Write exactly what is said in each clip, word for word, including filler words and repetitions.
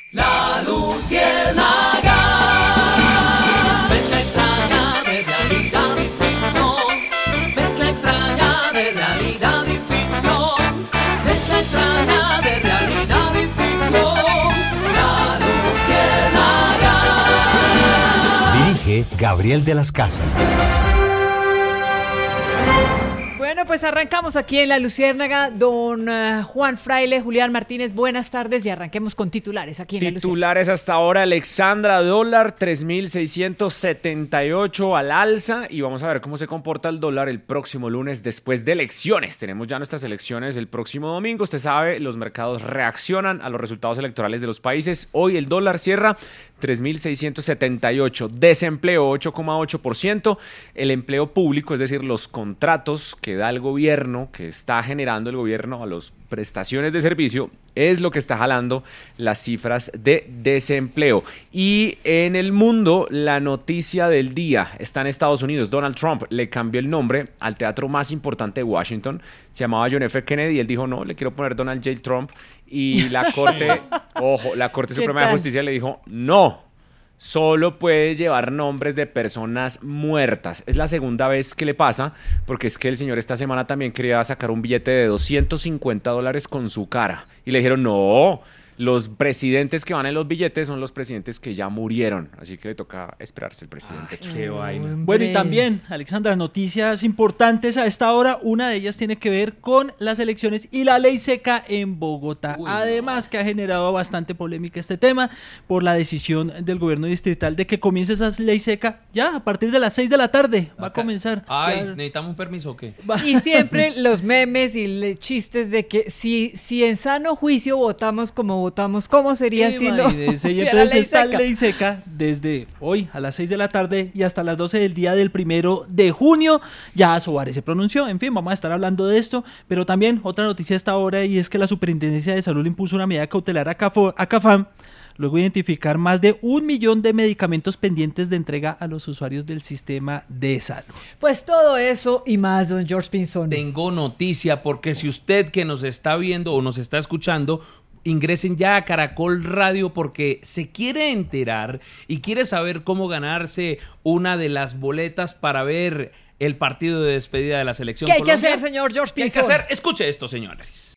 La Luciérnaga, mezcla extraña de realidad y ficción, mezcla extraña de realidad y ficción, mezcla extraña de realidad y ficción, La Luciérnaga. Dirige Gabriel de las Casas. Bueno, pues arrancamos aquí en La Luciérnaga. Don uh, Juan Fraile, Julián Martínez, buenas tardes y arranquemos con titulares aquí en La Luciérnaga. Titulares hasta ahora, Alexandra, dólar tres mil seiscientos setenta y ocho al alza, y vamos a ver cómo se comporta el dólar el próximo lunes después de elecciones. Tenemos ya nuestras elecciones el próximo domingo, usted sabe, los mercados reaccionan a los resultados electorales de los países. Hoy el dólar cierra tres mil seiscientos setenta y ocho, desempleo ocho coma ocho por ciento, el empleo público, es decir, los contratos que da el gobierno, que está generando el gobierno a las prestaciones de servicio, es lo que está jalando las cifras de desempleo. Y en el mundo, la noticia del día está en Estados Unidos. Donald Trump le cambió el nombre al teatro más importante de Washington, se llamaba John F. Kennedy, y él dijo, no, le quiero poner Donald J. Trump, y la Corte, ojo, la Corte Suprema de Justicia le dijo, no, solo puede llevar nombres de personas muertas. Es la segunda vez que le pasa, porque es que el señor esta semana también quería sacar un billete de doscientos cincuenta dólares con su cara. Y le dijeron, no, los presidentes que van en los billetes son los presidentes que ya murieron. Así que le toca esperarse el presidente. Ay, qué vaina. Bueno, y también, Alexandra, noticias importantes a esta hora. Una de ellas tiene que ver con las elecciones y la ley seca en Bogotá. Uy, Además, no. que ha generado bastante polémica este tema por la decisión del gobierno distrital de que comience esa ley seca ya a partir de las seis de la tarde. Va Acá. a comenzar. Ay, claro. ¿necesitamos un permiso o qué? Y siempre los memes y le, chistes de que si, si en sano juicio votamos como votamos, ¿cómo sería si no? Y entonces ley esta seca. ley seca desde hoy a las seis de la tarde y hasta las doce del día del primero de junio. Ya Soares se pronunció, en fin, vamos a estar hablando de esto, pero también otra noticia a esta hora, y es que la Superintendencia de Salud le impuso una medida cautelar a, Cafo, a Cafam, luego de identificar más de un millón de medicamentos pendientes de entrega a los usuarios del sistema de salud. Pues todo eso y más, don George Pinzón. Tengo noticia, porque si usted que nos está viendo o nos está escuchando, ingresen ya a Caracol Radio, porque se quiere enterar y quiere saber cómo ganarse una de las boletas para ver el partido de despedida de la selección ¿Qué hay Colombia. que hacer, señor George Pinzón? ¿Qué hay que hacer? Escuche esto, señores.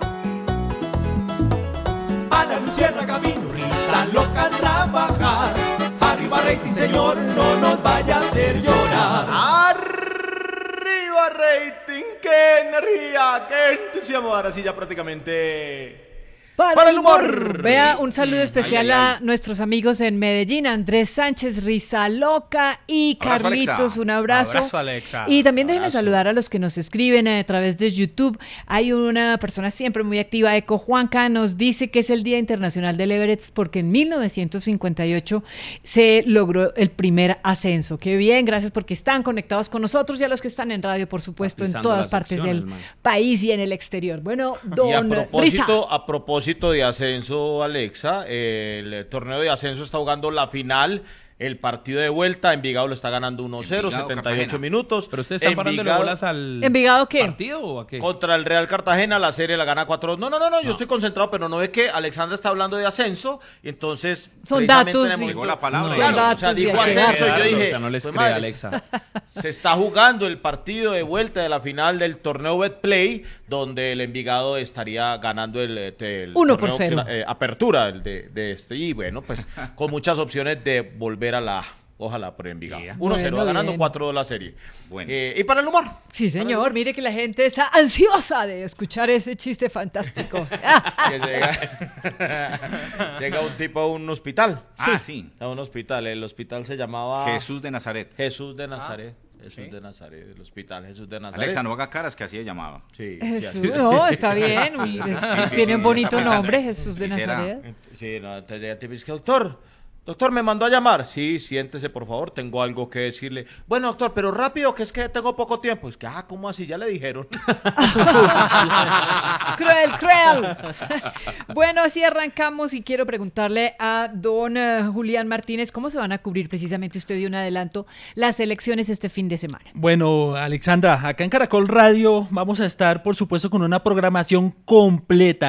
A la Luciérnaga vino risa loca a trabajar. Arriba rating, señor, no nos vaya a hacer llorar. Arriba rating, qué energía, qué entusiasmo. Ahora sí ya prácticamente... Para, Para el el humor. humor. Vea, un saludo especial ay, ay, ay. a nuestros amigos en Medellín, Andrés Sánchez, Risa Loca y Abrazo, Carlitos, Alexa. un abrazo. Abrazo, Alexa. Y también déjenme Abrazo. saludar a los que nos escriben a través de YouTube. Hay una persona siempre muy activa, Eco Juanca, nos dice que es el Día Internacional del Everest porque en mil novecientos cincuenta y ocho se logró el primer ascenso. Qué bien, gracias porque están conectados con nosotros y a los que están en radio, por supuesto, en todas partes del man. país y en el exterior. Bueno, don Y a Risa. propósito, a propósito de ascenso, Alexa, el torneo de ascenso está jugando la final. El partido de vuelta, Envigado lo está ganando uno cero, Envigado, setenta y ocho Cartagena. minutos. ¿Pero ustedes están parándole Envigado- bolas al ¿Envigado qué? partido o a qué? Contra el Real Cartagena, la serie la gana cuatro dos. No, no, no, no, yo estoy concentrado, pero no es que Alexandra está hablando de ascenso, y entonces... Son precisamente datos, en el sí. momento- Llegó la palabra. Son Claro, datos o sea, y dijo hay que ascenso y yo darlo, dije... o sea, no les pues, crea, madre, Alexa. Se está jugando el partido de vuelta de la final del torneo Betplay, donde el Envigado estaría ganando el, el Uno por torneo, cero. eh, apertura el de, de este. Y bueno, pues con muchas opciones de volver a la... Ojalá por Envigado. Yeah. uno cero, Bueno, va ganando bien. cuatro dos la serie. Bueno. Eh, y para el humor. Sí, señor, mire que la gente está ansiosa de escuchar ese chiste fantástico. Que llega, llega un tipo a un hospital. Ah, sí. A un hospital. El hospital se llamaba Jesús de Nazaret. Jesús de Nazaret. Jesús ¿sí? de Nazaret. El hospital Jesús de Nazaret. Alexa, no haga caras, que así se llamaba. Sí, sí, Jesús, así. no, está bien, uy, es- Sí, sí, tiene sí, un bonito está pensando. nombre, Jesús de Sí, será. Nazaret. Sí, no, entonces llega el tipo y dice, doctor, doctor, me mandó a llamar. Sí, siéntese, por favor, tengo algo que decirle. Bueno, doctor, pero rápido, que es que tengo poco tiempo. Es que, ah, ¿cómo así? Ya le dijeron. Cruel, cruel. Bueno, así arrancamos y quiero preguntarle a don eh, Julián Martínez, ¿cómo se van a cubrir precisamente, usted dio un adelanto, las elecciones este fin de semana? Bueno, Alexandra, acá en Caracol Radio vamos a estar, por supuesto, con una programación completa,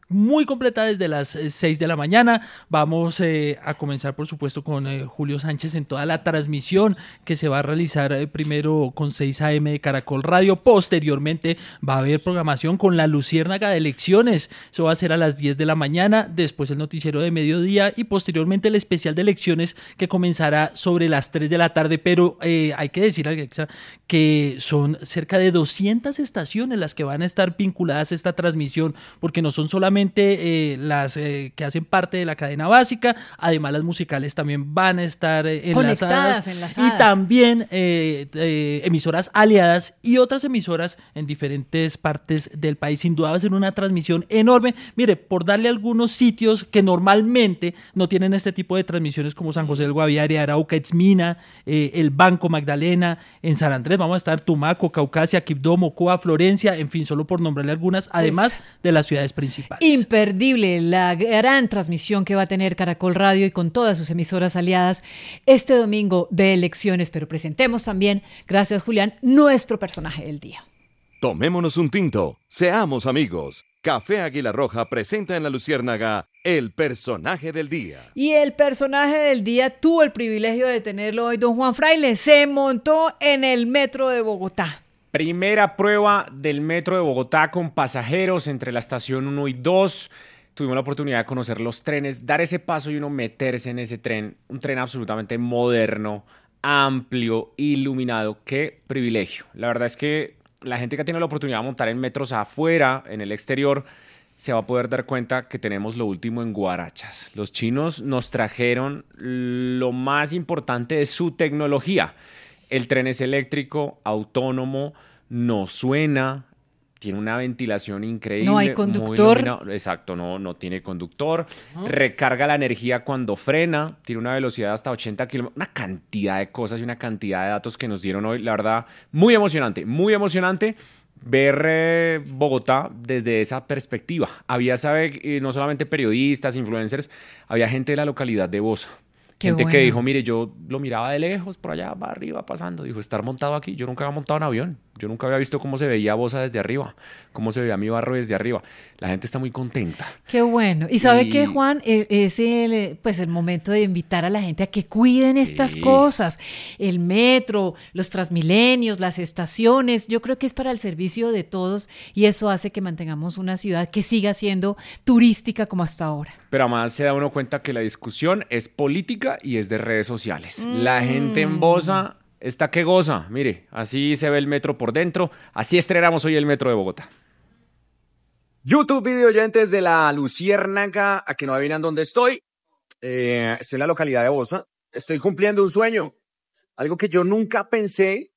muy completa desde las eh, seis de la mañana. Vamos eh, a comenzar, por supuesto, con eh, Julio Sánchez en toda la transmisión que se va a realizar eh, primero con seis a eme de Caracol Radio. Posteriormente va a haber programación con la Luciérnaga de elecciones. Eso va a ser a las diez de la mañana, después el noticiero de mediodía y posteriormente el especial de elecciones que comenzará sobre las tres de la tarde. Pero eh, hay que decir, Alexa, que son cerca de doscientas estaciones las que van a estar vinculadas a esta transmisión, porque no son solamente eh, las eh, que hacen parte de la cadena básica, además las musicales también van a estar eh, enlazadas, Conectadas, enlazadas. Y también eh, eh, emisoras aliadas y otras emisoras en diferentes partes del país. Sin duda va a ser una transmisión enorme. Mire, por darle algunos sitios que normalmente no tienen este tipo de transmisiones, como San José del Guaviare, Arauca, Etzmina, eh, el Banco Magdalena, en San Andrés vamos a estar Tumaco, Caucasia, Quibdó, Mocoa, Florencia, en fin, solo por nombrarle algunas, además pues, de las ciudades principales. Imperdible la gran transmisión que va a tener Caracol Radio y con todas sus emisoras aliadas este domingo de elecciones, pero presentemos también, gracias Julián, nuestro personaje del día. Tomémonos un tinto, seamos amigos. Café Águila Roja presenta en La Luciérnaga el personaje del día. Y el personaje del día tuvo el privilegio de tenerlo hoy, don Juan Fraile. Se montó en el metro de Bogotá. Primera prueba del metro de Bogotá con pasajeros entre la estación uno y dos. Tuvimos la oportunidad de conocer los trenes, dar ese paso y uno meterse en ese tren. Un tren absolutamente moderno, amplio, iluminado. ¡Qué privilegio! La verdad es que la gente que tiene la oportunidad de montar en metros afuera, en el exterior, se va a poder dar cuenta que tenemos lo último en guarachas. Los chinos nos trajeron lo más importante de su tecnología. El tren es eléctrico, autónomo, no suena, tiene una ventilación increíble. No hay conductor. Exacto, no, no tiene conductor. ¿No? Recarga la energía cuando frena, tiene una velocidad hasta ochenta kilómetros. Una cantidad de cosas y una cantidad de datos que nos dieron hoy. La verdad, muy emocionante, muy emocionante ver eh, Bogotá desde esa perspectiva. Había, sabe, eh, no solamente periodistas, influencers, había gente de la localidad de Bosa. Qué gente bueno. Que dijo, mire, yo lo miraba de lejos, por allá, va arriba, pasando. Dijo, estar montado aquí. Yo nunca había montado en avión. Yo nunca había visto cómo se veía Bosa desde arriba, cómo se veía mi barrio desde arriba. La gente está muy contenta. Qué bueno. ¿Y sabe y... qué, Juan? Es el, pues el momento de invitar a la gente a que cuiden sí. estas cosas. El metro, los Transmilenios, las estaciones. Yo creo que es para el servicio de todos y eso hace que mantengamos una ciudad que siga siendo turística como hasta ahora. Pero además se da uno cuenta que la discusión es política y es de redes sociales. Mm. La gente en Bosa está que goza. Mire, así se ve el metro por dentro. Así estrenamos hoy el metro de Bogotá. YouTube video oyentes de La Luciérnaga, a que no adivinan dónde estoy. Eh, estoy en la localidad de Bosa. Estoy cumpliendo un sueño. Algo que yo nunca pensé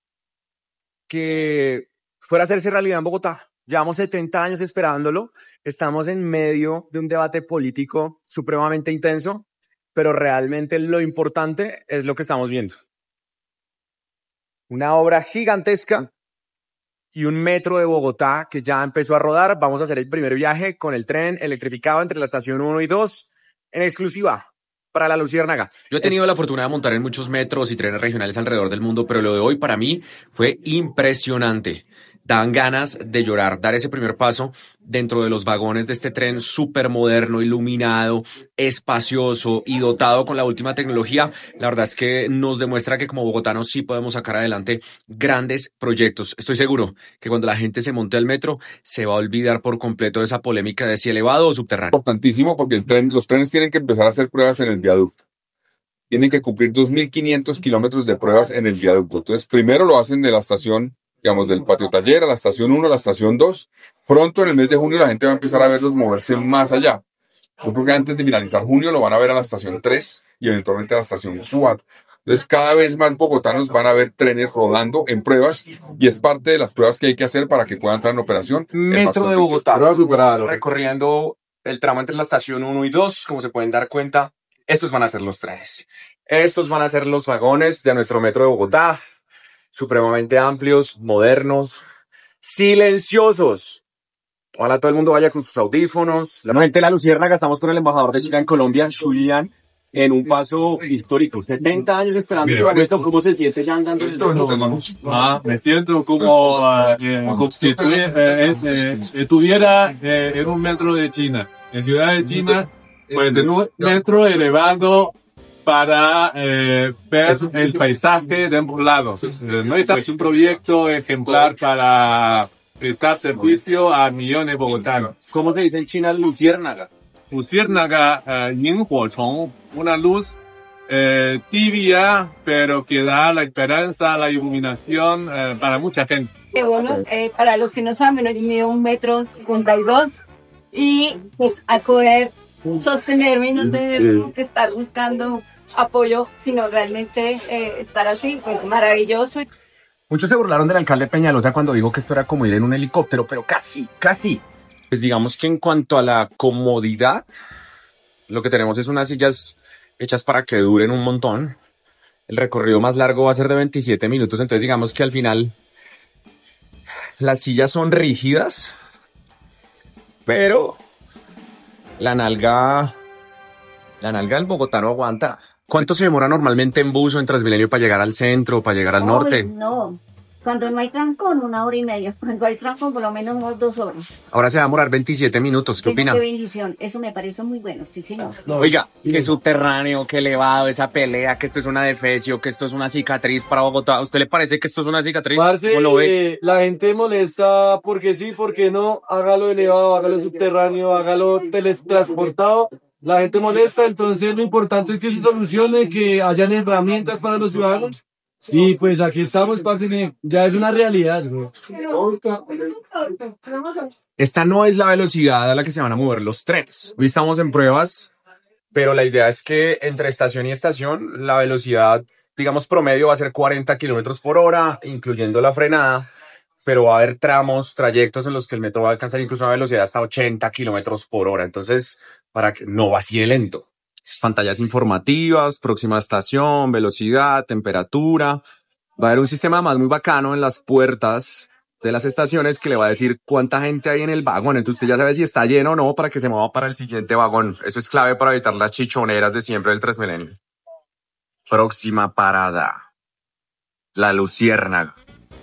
que fuera a hacerse realidad en Bogotá. Llevamos setenta años esperándolo. Estamos en medio de un debate político supremamente intenso, pero realmente lo importante es lo que estamos viendo. Una obra gigantesca y un metro de Bogotá que ya empezó a rodar. Vamos a hacer el primer viaje con el tren electrificado entre la estación uno y dos en exclusiva para La Luciérnaga. Yo he tenido la fortuna de montar en muchos metros y trenes regionales alrededor del mundo, pero lo de hoy para mí fue impresionante. Dan ganas de llorar, dar ese primer paso dentro de los vagones de este tren súper moderno, iluminado, espacioso y dotado con la última tecnología. La verdad es que nos demuestra que como bogotanos sí podemos sacar adelante grandes proyectos. Estoy seguro que cuando la gente se monte al metro se va a olvidar por completo de esa polémica de si elevado o subterráneo. Importantísimo porque el tren, los trenes tienen que empezar a hacer pruebas en el viaducto. Tienen que cumplir dos mil quinientos kilómetros de pruebas en el viaducto. Entonces primero lo hacen de la estación, digamos, del patio taller a la estación uno, a la estación dos. Pronto en el mes de junio la gente va a empezar a verlos moverse más allá. Yo creo que antes de finalizar junio lo van a ver a la estación tres y eventualmente a la estación cuatro. Entonces cada vez más bogotanos van a ver trenes rodando en pruebas y es parte de las pruebas que hay que hacer para que puedan entrar en operación. Metro de Bogotá, recorriendo el tramo entre la estación uno y dos, como se pueden dar cuenta, estos van a ser los trenes. Estos van a ser los vagones de nuestro metro de Bogotá. Supremamente amplios, modernos, silenciosos. Ojalá todo el mundo vaya con sus audífonos. La gente de La Luciérnaga, estamos con el embajador de China en Colombia, Julián, en un paso histórico. setenta años esperando por esto. ¿Cómo se siente ya andando? Ah, me siento como, uh, eh, como si estuviera, eh, eh, estuviera eh, en un metro de China. En Ciudad de China, pues en un metro elevado para eh, ver el paisaje de ambos lados. Eh, no es un proyecto ejemplar para prestar servicio a millones de bogotanos. ¿Cómo se dice en China luciérnaga? Luciérnaga, eh, Yinghuochong, una luz eh, tibia, pero que da la esperanza, la iluminación eh, para mucha gente. Eh, bueno, eh, para los que no saben, yo mido un metro cincuenta y dos y pues al poder sostenerme y no tener que estar buscando apoyo, sino realmente eh, estar así, pues maravilloso. Muchos se burlaron del alcalde Peñalosa cuando dijo que esto era como ir en un helicóptero, pero casi, casi. Pues digamos que en cuanto a la comodidad, lo que tenemos es unas sillas hechas para que duren un montón. El recorrido más largo va a ser de veintisiete minutos, entonces digamos que al final las sillas son rígidas, pero la nalga, la nalga del bogotano aguanta. ¿Cuánto se demora normalmente en bus o en Transmilenio para llegar al centro, para llegar al norte? Ay, no, cuando no hay trancón, una hora y media. Cuando hay trancón, por lo menos unas dos horas. Ahora se va a demorar veintisiete minutos. ¿Qué opina? Qué bendición, eso me parece muy bueno, sí señor. Oiga, que subterráneo, que elevado, esa pelea, que esto es una defecio, que esto es una cicatriz para Bogotá. ¿A usted le parece que esto es una cicatriz? Parce, ¿Cómo lo ve? eh, la gente molesta porque sí, porque no. Hágalo elevado, hágalo subterráneo, hágalo teletransportado. La gente molesta, entonces lo importante es que se solucione, que hayan herramientas para los ciudadanos. Y pues aquí estamos, parce, que ya es una realidad, güey. Esta no es la velocidad a la que se van a mover los trenes. Hoy estamos en pruebas, pero la idea es que entre estación y estación la velocidad, digamos, promedio va a ser cuarenta kilómetros por hora, incluyendo la frenada, pero va a haber tramos, trayectos en los que el metro va a alcanzar incluso una velocidad hasta ochenta kilómetros por hora. Entonces, para que no va así de lento. Pantallas informativas, próxima estación, velocidad, temperatura. Va a haber un sistema más muy bacano en las puertas de las estaciones que le va a decir cuánta gente hay en el vagón. Entonces usted ya sabe si está lleno o no para que se mueva para el siguiente vagón. Eso es clave para evitar las chichoneras de siempre del Transmilenio. Próxima parada. La Luciérnaga.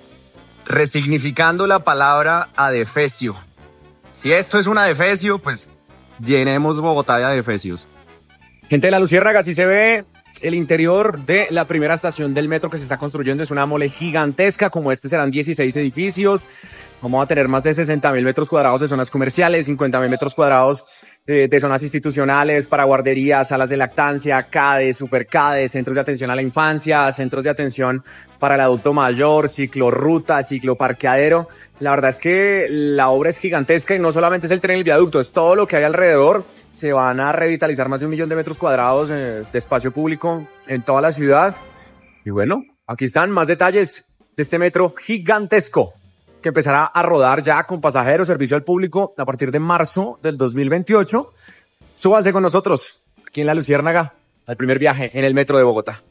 Resignificando la palabra adefesio. Si esto es un adefesio, pues llenemos Bogotá de adefesios. Gente de la Luciérnaga, así se ve el interior de la primera estación del metro que se está construyendo. Es una mole gigantesca, como este serán dieciséis edificios. Vamos a tener más de sesenta mil metros cuadrados de zonas comerciales, cincuenta mil metros cuadrados eh, de zonas institucionales para guarderías, salas de lactancia, CADE, superCADE, centros de atención a la infancia, centros de atención para el adulto mayor, ciclorruta, cicloparqueadero. La verdad es que la obra es gigantesca y no solamente es el tren y el viaducto, es todo lo que hay alrededor. Se van a revitalizar más de un millón de metros cuadrados eh, de espacio público en toda la ciudad. Y bueno, aquí están más detalles de este metro gigantesco que empezará a rodar ya con pasajeros, servicio al público a partir de marzo del dos mil veintiocho. Súbanse con nosotros aquí en la Luciérnaga al primer viaje en el metro de Bogotá.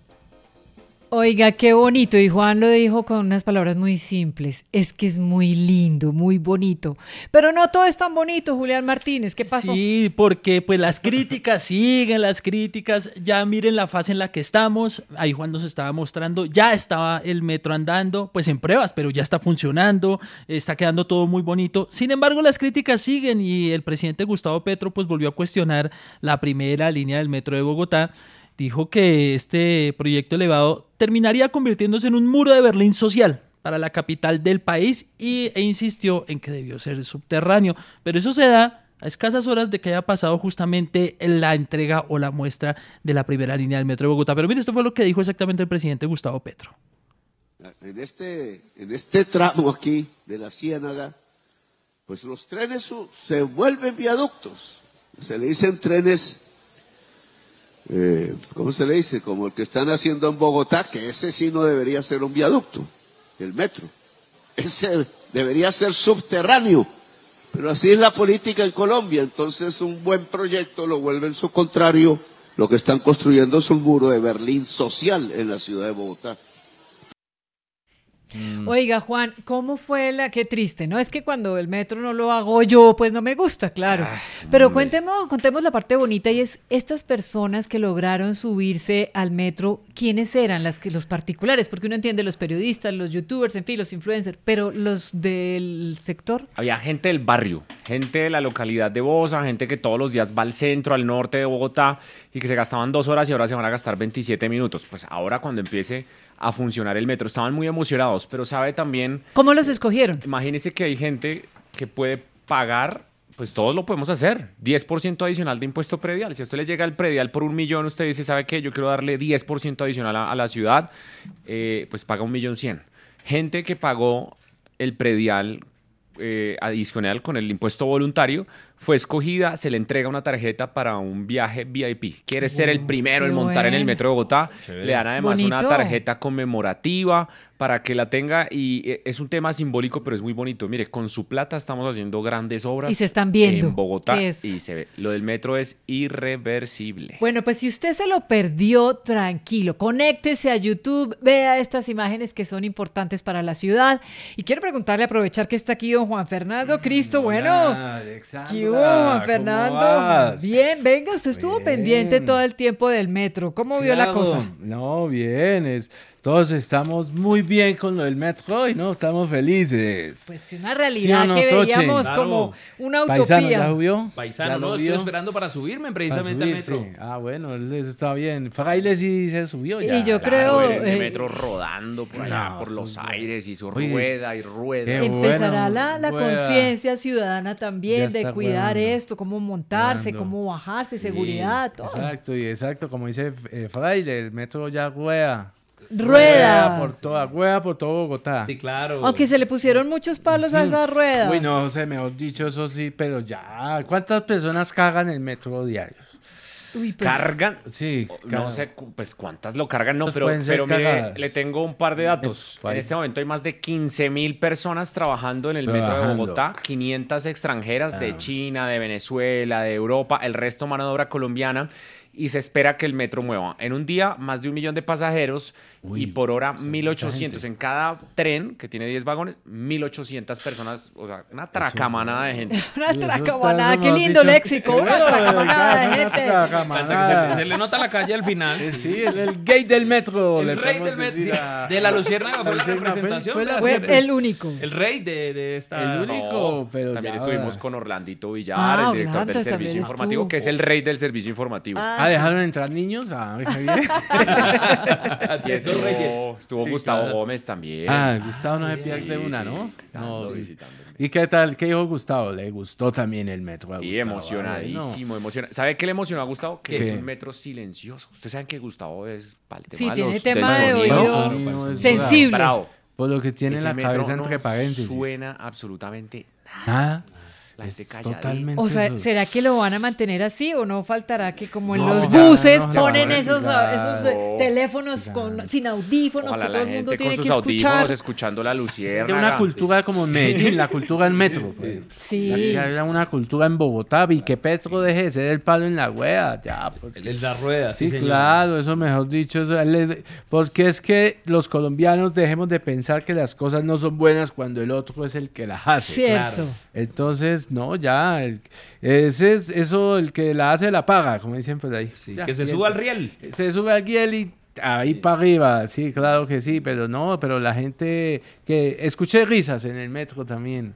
Oiga, qué bonito, y Juan lo dijo con unas palabras muy simples, es que es muy lindo, muy bonito, pero no todo es tan bonito, Julián Martínez, ¿qué pasó? Sí, porque pues las críticas siguen, las críticas, ya miren la fase en la que estamos, ahí Juan nos estaba mostrando, ya estaba el metro andando, pues en pruebas, pero ya está funcionando, está quedando todo muy bonito, sin embargo las críticas siguen y el presidente Gustavo Petro pues volvió a cuestionar la primera línea del metro de Bogotá. Dijo que este proyecto elevado terminaría convirtiéndose en un muro de Berlín social para la capital del país y, e insistió en que debió ser subterráneo. Pero eso se da a escasas horas de que haya pasado justamente la entrega o la muestra de la primera línea del metro de Bogotá. Pero mire, esto fue lo que dijo exactamente el presidente Gustavo Petro. En este, en este tramo aquí de la Ciénaga, pues los trenes se vuelven viaductos. Se le dicen trenes... Eh, ¿cómo se le dice? Como el que están haciendo en Bogotá, que ese sí no debería ser un viaducto, el metro. Ese debería ser subterráneo. Pero así es la política en Colombia. Entonces un buen proyecto lo vuelven su contrario. Lo que están construyendo es un muro de Berlín social en la ciudad de Bogotá. Oiga, Juan, ¿cómo fue la...? Qué triste, ¿no? Es que cuando el metro no lo hago yo, pues no me gusta, claro. Ah, Pero cuéntemos, contemos la parte bonita y es estas personas que lograron subirse al metro, ¿quiénes eran las que los particulares? Porque uno entiende los periodistas, los youtubers, en fin, los influencers, pero los del sector. Había gente del barrio, Gente de la localidad de Bosa, gente que todos los días va al centro, al norte de Bogotá y que se gastaban dos horas y ahora se van a gastar veintisiete minutos. Pues ahora cuando empiece a funcionar el metro, estaban muy emocionados, pero sabe también... ¿Cómo los escogieron? Imagínese que hay gente que puede pagar, pues todos lo podemos hacer, diez por ciento adicional de impuesto predial. Si a usted le llega el predial por un millón, usted dice, ¿sabe qué? Yo quiero darle diez por ciento adicional a, a la ciudad, eh, pues paga un millón cien. Gente que pagó el predial eh, adicional con el impuesto voluntario, fue escogida, se le entrega una tarjeta para un viaje V I P. Quiere ser el primero en montar en el metro de Bogotá. Chévere. Le dan además Bonito. una tarjeta conmemorativa para que la tenga y eh, es un tema simbólico, pero es muy bonito. Mire, con su plata estamos haciendo grandes obras Y se están viendo. en Bogotá ¿Qué es? y se ve. Lo del metro es irreversible. Bueno, pues si usted se lo perdió, tranquilo, conéctese a YouTube, vea estas imágenes que son importantes para la ciudad. Y quiero preguntarle, aprovechar que está aquí don Juan Fernando Cristo, bueno, Alexandra, ¿qué hubo, Juan ¿cómo Fernando? vas? Bien, venga, usted estuvo Bien. pendiente todo el tiempo del metro, ¿cómo vio la Claro, cosa? No, bien, es, todos estamos muy bien con lo del metro y no, estamos felices. Pues una realidad ¿Sí o no, que Toche? veíamos Claro. como una utopía. Paisano, ¿ya subió? Paisano, ¿Ya no, lo estoy vio? esperando para subirme precisamente Para al subir, metro. sí. Ah, bueno, eso está bien. Fraile sí se subió ya. Y yo Claro, creo, ver ese eh, metro rodando por allá, no, por los eso- aires y su Oye, rueda y rueda. qué Empezará bueno, la, la rueda. conciencia ciudadana también Ya de está cuidar rodando, esto, cómo montarse, rodando. cómo bajarse, Sí, seguridad, todo. Exacto, y exacto, como dice eh, Fraile, el metro ya rueda. Rueda. por toda, rueda por todo Bogotá. Sí, claro. Aunque se le pusieron muchos palos a esa rueda. Uy, no sé, mejor dicho, eso sí, pero ya. ¿Cuántas personas cagan el metro diarios? Uy, pues, ¿Cargan? Sí, No cagan. sé, cu- pues cuántas lo cargan, no, Pues pero, pueden ser pero mire, cagadas. le tengo un par de datos. Eh, En este momento hay más de quince mil personas trabajando en el metro de Trabajando. Bogotá, quinientas extranjeras de Ah. China, de Venezuela, de Europa, el resto mano de obra colombiana, y se espera que el metro mueva en un día más de un millón de pasajeros y por hora mil ochocientos. En cada tren, que tiene diez vagones, mil ochocientas personas, o sea, una tracamanada de gente. una eso tracamanada, está, qué eso lindo mejor léxico, dicho. una Qué bueno, tracamanada de una gente. tracamanada. Se, se le nota la calle al final. Eh, Sí, el, el gay del metro. El le rey podemos del metro. decir sí. a- De la Luciérnaga fue la Luciérnaga fue- representación. fue de la- la Fue Luciérnaga. el único. El rey de, de esta. El único, pero También ya estuvimos ahora. con Orlandito Villar, Ah, el director Orlando del también servicio estuvo. informativo, que es el rey del servicio informativo. Ah, Ah, sí. ¿dejaron entrar niños? Ah, qué bien. Y estuvo, Reyes. estuvo Sí, Gustavo claro. Gómez también. Ah, Gustavo no se pierde Sí, una, sí, ¿no? visitando, No, sí. visitando. ¿Y qué tal? ¿Qué dijo Gustavo? Le gustó también el metro a Y Gustavo, emocionadísimo, emocionado. ¿Sabe qué le emocionó a Gustavo? Que ¿Qué? es un metro silencioso. Ustedes saben que Gustavo es para el tema Sí, de tiene los- tema del de sonido. oído Sonido es sensible. Bravo. Por lo que tiene Ese la metro cabeza no entre paréntesis. suena absolutamente Nada. la gente Es calladita. totalmente O sea, eso. ¿será que lo van a mantener así o no faltará que como en No, los ya, buses no, ya ponen van a esos, quitar. esos eh, teléfonos con, sin audífonos Ojalá que todo la el mundo gente tiene con que sus audífonos escuchar? escuchando la Hay luciérnaga. una cultura como en Medellín, la cultura del metro. Pues. Sí. Aquí hay una cultura en Bogotá y que Petro deje de ser el palo en la rueda. Ya, porque- El de la rueda, sí, Sí, señor. claro, eso mejor dicho. Eso, le- porque es que los colombianos dejemos de pensar que las cosas no son buenas cuando el otro es el que las hace. Cierto. Claro. Entonces, no, ya. el- ese es, eso, el que la hace la paga, como dicen por ahí. Ya, que se bien. suba al riel. Se sube al riel y ahí para arriba. Sí, claro que sí, pero no, pero la gente que escuché risas en el metro también.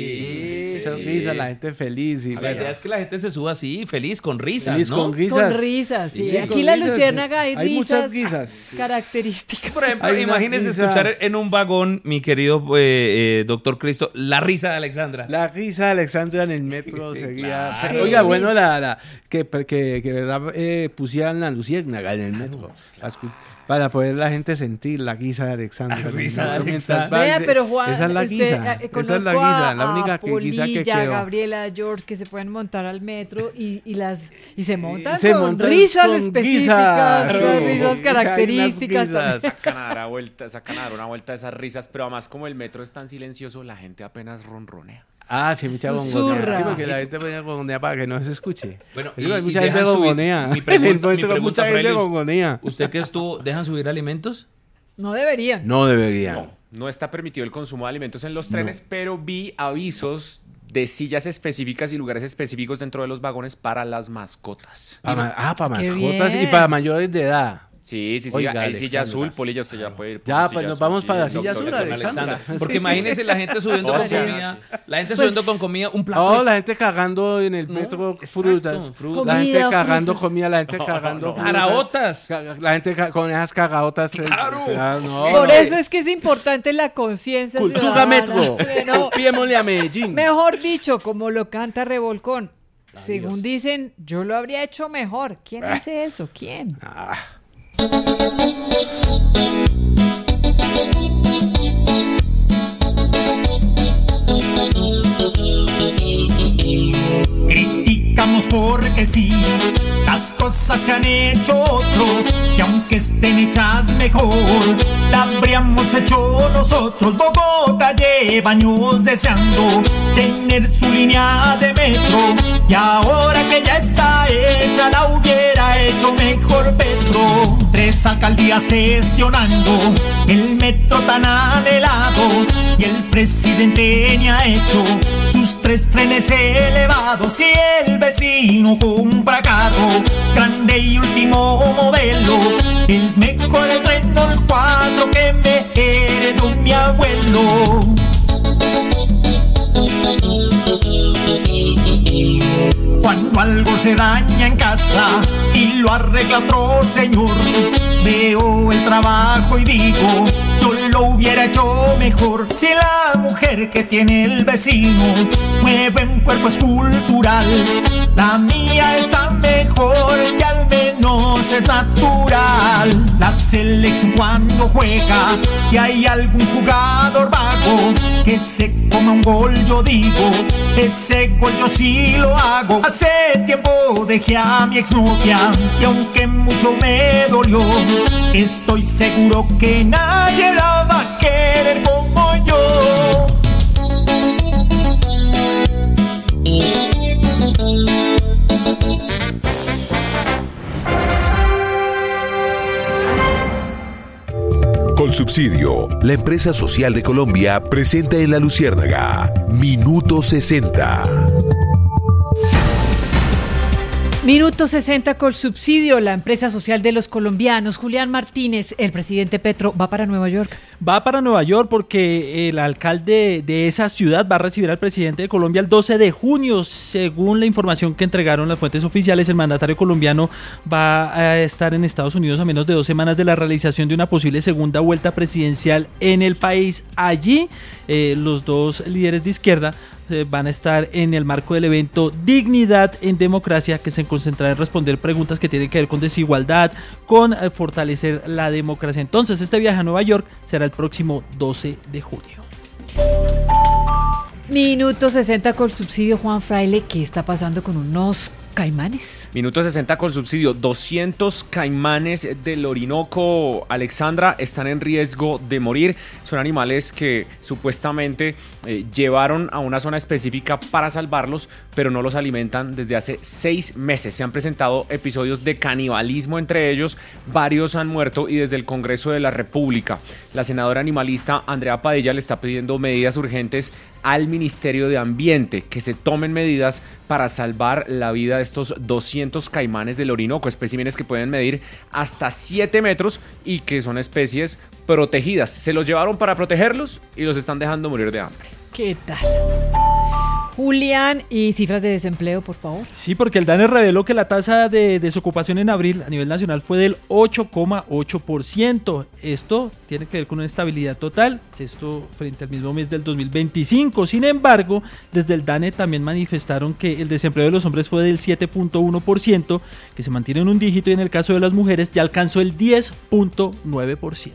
Sí, Esas sí. risas, la gente feliz. Y La bueno, idea es que la gente se suba así, feliz, con risas, feliz ¿no? con risas. Con risas, sí. Sí, Aquí con la risas, Luciérnaga hay, hay risas, muchas risas. características. Por ejemplo, Hay una imagínese risa. escuchar en un vagón, mi querido eh, eh, doctor Cristo, la risa de Alexandra. La risa de Alexandra en el metro sería... Claro. Oiga, bueno, la, la- que, que, que verdad eh, pusieran la luciérnaga en el metro. La escu- Para poder la gente sentir la guisa de Alexandra. La en el risa de metro Alexandra. mientras va, Vea, ese- pero Juan, esa es la usted, guisa. eh, Esa es conozco la guisa, a- la única a que, guisa que Polilla, quedó. Gabriela, George, que se pueden montar al metro y, y las y se montan Se con montan risas con específicas, guisas. unas Sí. risas Hay unas características. risas. también. Sacan a dar a vuelta, sacan a dar una vuelta a esas risas, pero además como el metro es tan silencioso, la gente apenas ronronea. Ah, sí, mucha Susurra. gongonea. Sí, porque la gente pone gongonea para que no se escuche. Bueno, Digo, y- hay y mucha gente dejan subir- gongonea. mi En pregunta- el mi metro pregunta, mucha gente Freddy, gongonea. ¿Usted que estuvo, dejan subir alimentos? No deberían. No deberían. No, no está permitido el consumo de alimentos en los trenes, pero vi avisos de sillas específicas y lugares específicos dentro de los vagones para las mascotas. Pa' ma- ah, para Qué mascotas y bien. para mayores de edad. Sí, sí, sí. Oiga, Hay silla Alexandra. azul, Polilla, usted ya puede ir. por Ya, su pues silla nos azul, vamos sí, para la el silla doctor azul, Alexandra. Alexandra. Porque imagínense la gente subiendo O con sea, comida. La gente Pues- subiendo con comida un plato. No, de- la gente cagando en el No, metro exacto, frutas. frutas. La gente Comida, cagando frutas. comida, la gente No, cagando no. frutas. Caraotas. Ca- La gente ca- con esas cagaotas. Claro. Ah, no. Por eso es que es importante la conciencia Cultura ciudadana. Metro. Bueno, Copiémosle a Medellín. mejor dicho, como lo canta Revolcón. Según dicen, yo lo habría hecho mejor. ¿Quién Ah. hace eso? ¿Quién? Criticamos porque sí las cosas que han hecho otros, que aunque estén hechas mejor, la habríamos hecho nosotros. Bogotá lleva años deseando tener su línea de metro, y ahora que ya está hecha la hubiera hecho mejor Petro. Tres alcaldías gestionando el metro tan anhelado, y el presidente ni ha hecho sus tres trenes elevados. Y el vecino compra carro grande y último modelo, el mejor el Renault cuatro que me heredó mi abuelo. Cuando algo se daña en casa y lo arregla otro señor, veo el trabajo y digo, yo lo hubiera hecho mejor. Si la mujer que tiene el vecino mueve un cuerpo escultural, la mía está mejor, que al menos es natural. La selección cuando juega y hay algún jugador vago que se come un gol, yo digo, ese gol yo sí lo hago. Hace tiempo dejé a mi exnovia y aunque mucho me dolió, estoy seguro que nadie la va a querer como yo. Colsubsidio, la empresa social de Colombia, presenta en La Luciérnaga Minuto sesenta. Minuto sesenta con subsidio, la empresa social de los colombianos. Julián Martínez, el presidente Petro, va para Nueva York. Va para Nueva York porque el alcalde de esa ciudad va a recibir al presidente de Colombia el doce de junio. Según la información que entregaron las fuentes oficiales, el mandatario colombiano va a estar en Estados Unidos a menos de dos semanas de la realización de una posible segunda vuelta presidencial en el país. Allí, eh, los dos líderes de izquierda eh, van a estar en el marco del evento Dignidad en Democracia, que se concentrará en responder preguntas que tienen que ver con desigualdad, con eh, fortalecer la democracia. Entonces, este viaje a Nueva York será el próximo doce de junio. Minuto sesenta con subsidio, Juan Fraile. ¿Qué está pasando con unos caimanes? Minuto sesenta con subsidio. doscientos caimanes del Orinoco, Alexandra, están en riesgo de morir. Son animales que supuestamente eh, llevaron a una zona específica para salvarlos, pero no los alimentan desde hace seis meses. Se han presentado episodios de canibalismo entre ellos, varios han muerto y desde el Congreso de la República, la senadora animalista Andrea Padilla le está pidiendo medidas urgentes al Ministerio de Ambiente, que se tomen medidas para salvar la vida de estos doscientos caimanes del Orinoco, especímenes que pueden medir hasta siete metros y que son especies protegidas. Se los llevaron para protegerlos y los están dejando morir de hambre. ¿Qué tal? Julián, y cifras de desempleo, por favor. Sí, porque el DANE reveló que la tasa de desocupación en abril a nivel nacional fue del ocho coma ocho por ciento. Esto tiene que ver con una estabilidad total, esto frente al mismo mes del dos mil veinticinco. Sin embargo, desde el DANE también manifestaron que el desempleo de los hombres fue del siete punto uno por ciento, que se mantiene en un dígito, y en el caso de las mujeres ya alcanzó el diez punto nueve por ciento.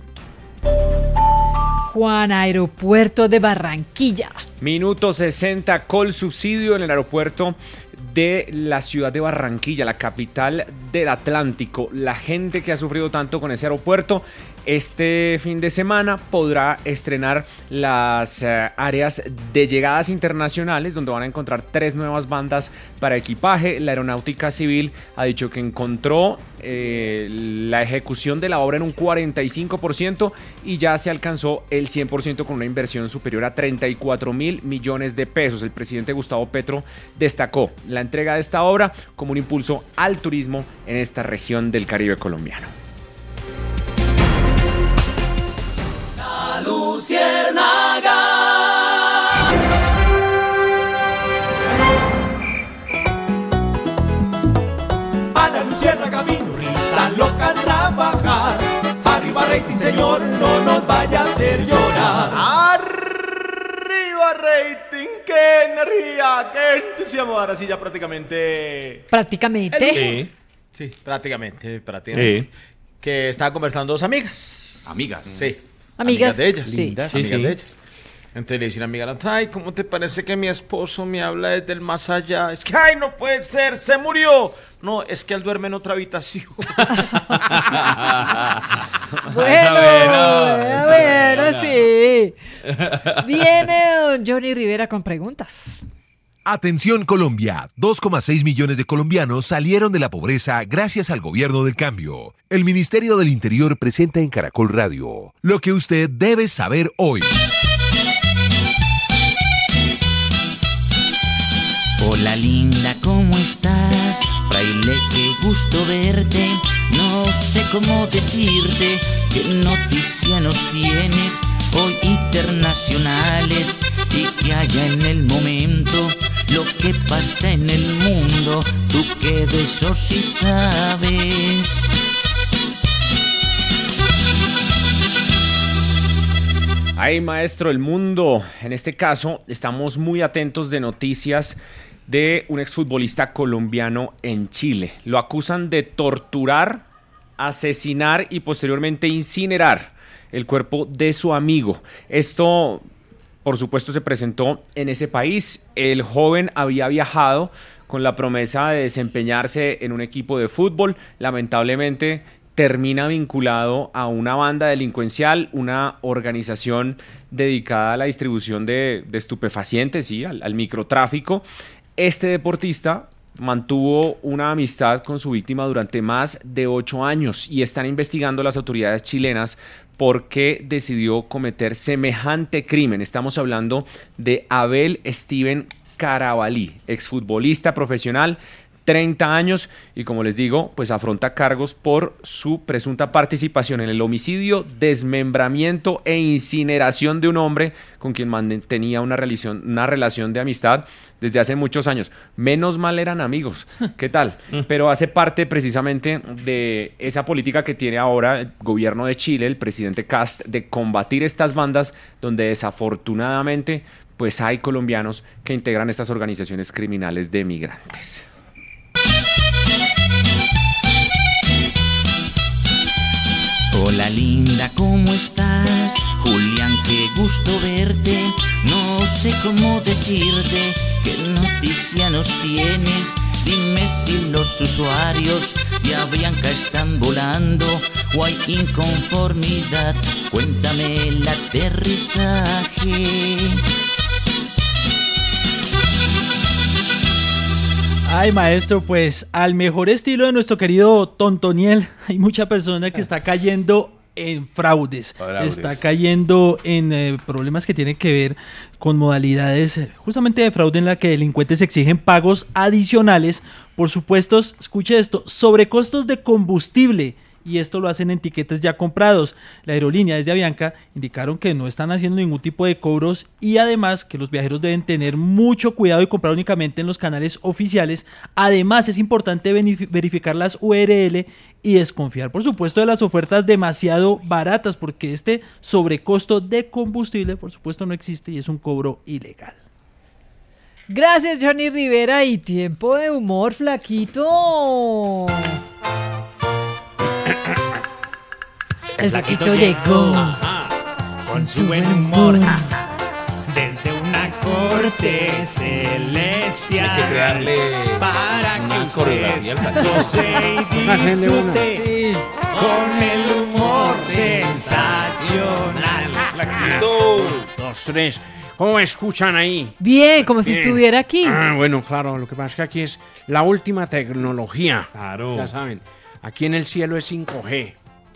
Juan, aeropuerto de Barranquilla. Minuto sesenta, Colsubsidio en el aeropuerto de la ciudad de Barranquilla, la capital del Atlántico. La gente que ha sufrido tanto con ese aeropuerto, este fin de semana podrá estrenar las uh, áreas de llegadas internacionales, donde van a encontrar tres nuevas bandas para equipaje. La Aeronáutica Civil ha dicho que encontró eh, la ejecución de la obra en un cuarenta y cinco por ciento y ya se alcanzó el cien por ciento con una inversión superior a treinta y cuatro mil millones de pesos. El presidente Gustavo Petro destacó la entrega de esta obra como un impulso al turismo en esta región del Caribe colombiano. Luciérnaga. A la Luciérnaga vino risa loca a trabajar. Arriba rating, señor, no nos vaya a hacer llorar. ¡Arriba rating! ¡Qué energía! ¡Qué entusiasmo! Ahora sí ya prácticamente... Prácticamente. Sí, sí, prácticamente, prácticamente. Sí. Que estaban conversando dos amigas. Amigas. Sí. Amigas. de ellas. Sí. Lindas. Sí, Amigas sí. de ellas. Entonces le dice una amiga a la otra, ay, ¿cómo te parece que mi esposo me habla desde el más allá? Es que, ay, no puede ser, se murió. No, es que él duerme en otra habitación. Bueno, Bueno, bueno, bueno. sí. Viene don Johnny Rivera con preguntas. Atención Colombia, dos coma seis millones de colombianos salieron de la pobreza gracias al gobierno del cambio. El Ministerio del Interior presenta en Caracol Radio lo que usted debe saber hoy. Hola linda, ¿cómo estás? Fraile, qué gusto verte. No sé cómo decirte qué noticias nos tienes hoy internacionales y que haya en el momento lo que pasa en el mundo. Tú que de eso sí sabes. Ay, maestro, el mundo. En este caso, estamos muy atentos de noticias de un exfutbolista colombiano en Chile. Lo acusan de torturar, asesinar y posteriormente incinerar el cuerpo de su amigo. Esto, por supuesto, se presentó en ese país. El joven había viajado con la promesa de desempeñarse en un equipo de fútbol. Lamentablemente, termina vinculado a una banda delincuencial, una organización dedicada a la distribución de, de estupefacientes, ¿sí? al, al microtráfico. Este deportista mantuvo una amistad con su víctima durante más de ocho años y están investigando las autoridades chilenas por qué decidió cometer semejante crimen. Estamos hablando de Abel Steven Carabalí, exfutbolista profesional, treinta años, y como les digo, pues afronta cargos por su presunta participación en el homicidio, desmembramiento e incineración de un hombre con quien mantenía una relación, una relación de amistad desde hace muchos años. Menos mal eran amigos, ¿qué tal? Pero hace parte precisamente de esa política que tiene ahora el gobierno de Chile, el presidente Kast, de combatir estas bandas donde desafortunadamente pues hay colombianos que integran estas organizaciones criminales de migrantes. Hola linda, ¿cómo estás? Julián, qué gusto verte. No sé cómo decirte qué noticia nos tienes. Dime si los usuarios de Avianca están volando o hay inconformidad. Cuéntame el aterrizaje. Ay, maestro, pues al mejor estilo de nuestro querido Tontoniel, hay mucha persona que está cayendo en fraudes, Fraudes. está cayendo en eh, problemas que tienen que ver con modalidades eh, justamente de fraude en la que delincuentes exigen pagos adicionales por supuestos, escuche esto, sobrecostos de combustible. Y esto lo hacen en tiquetes ya comprados. La aerolínea desde Avianca indicaron que no están haciendo ningún tipo de cobros y además que los viajeros deben tener mucho cuidado y comprar únicamente en los canales oficiales. Además es importante verificar las U R L y desconfiar por supuesto de las ofertas demasiado baratas porque este sobrecosto de combustible por supuesto no existe y es un cobro ilegal. Gracias, Johnny Rivera. Y tiempo de humor, flaquito. El flaquito llegó con su buen humor desde una corte celestial. Hay que crearle para una que coreografía al usted flaquito. goce y Bájenle una. disfrute con el humor sensacional. Dos, tres. ¿Cómo me escuchan ahí? Bien, como si Bien. estuviera aquí. Ah, bueno, claro. Lo que pasa es que aquí es la última tecnología. Claro. Ya saben. Aquí en el cielo es cinco G.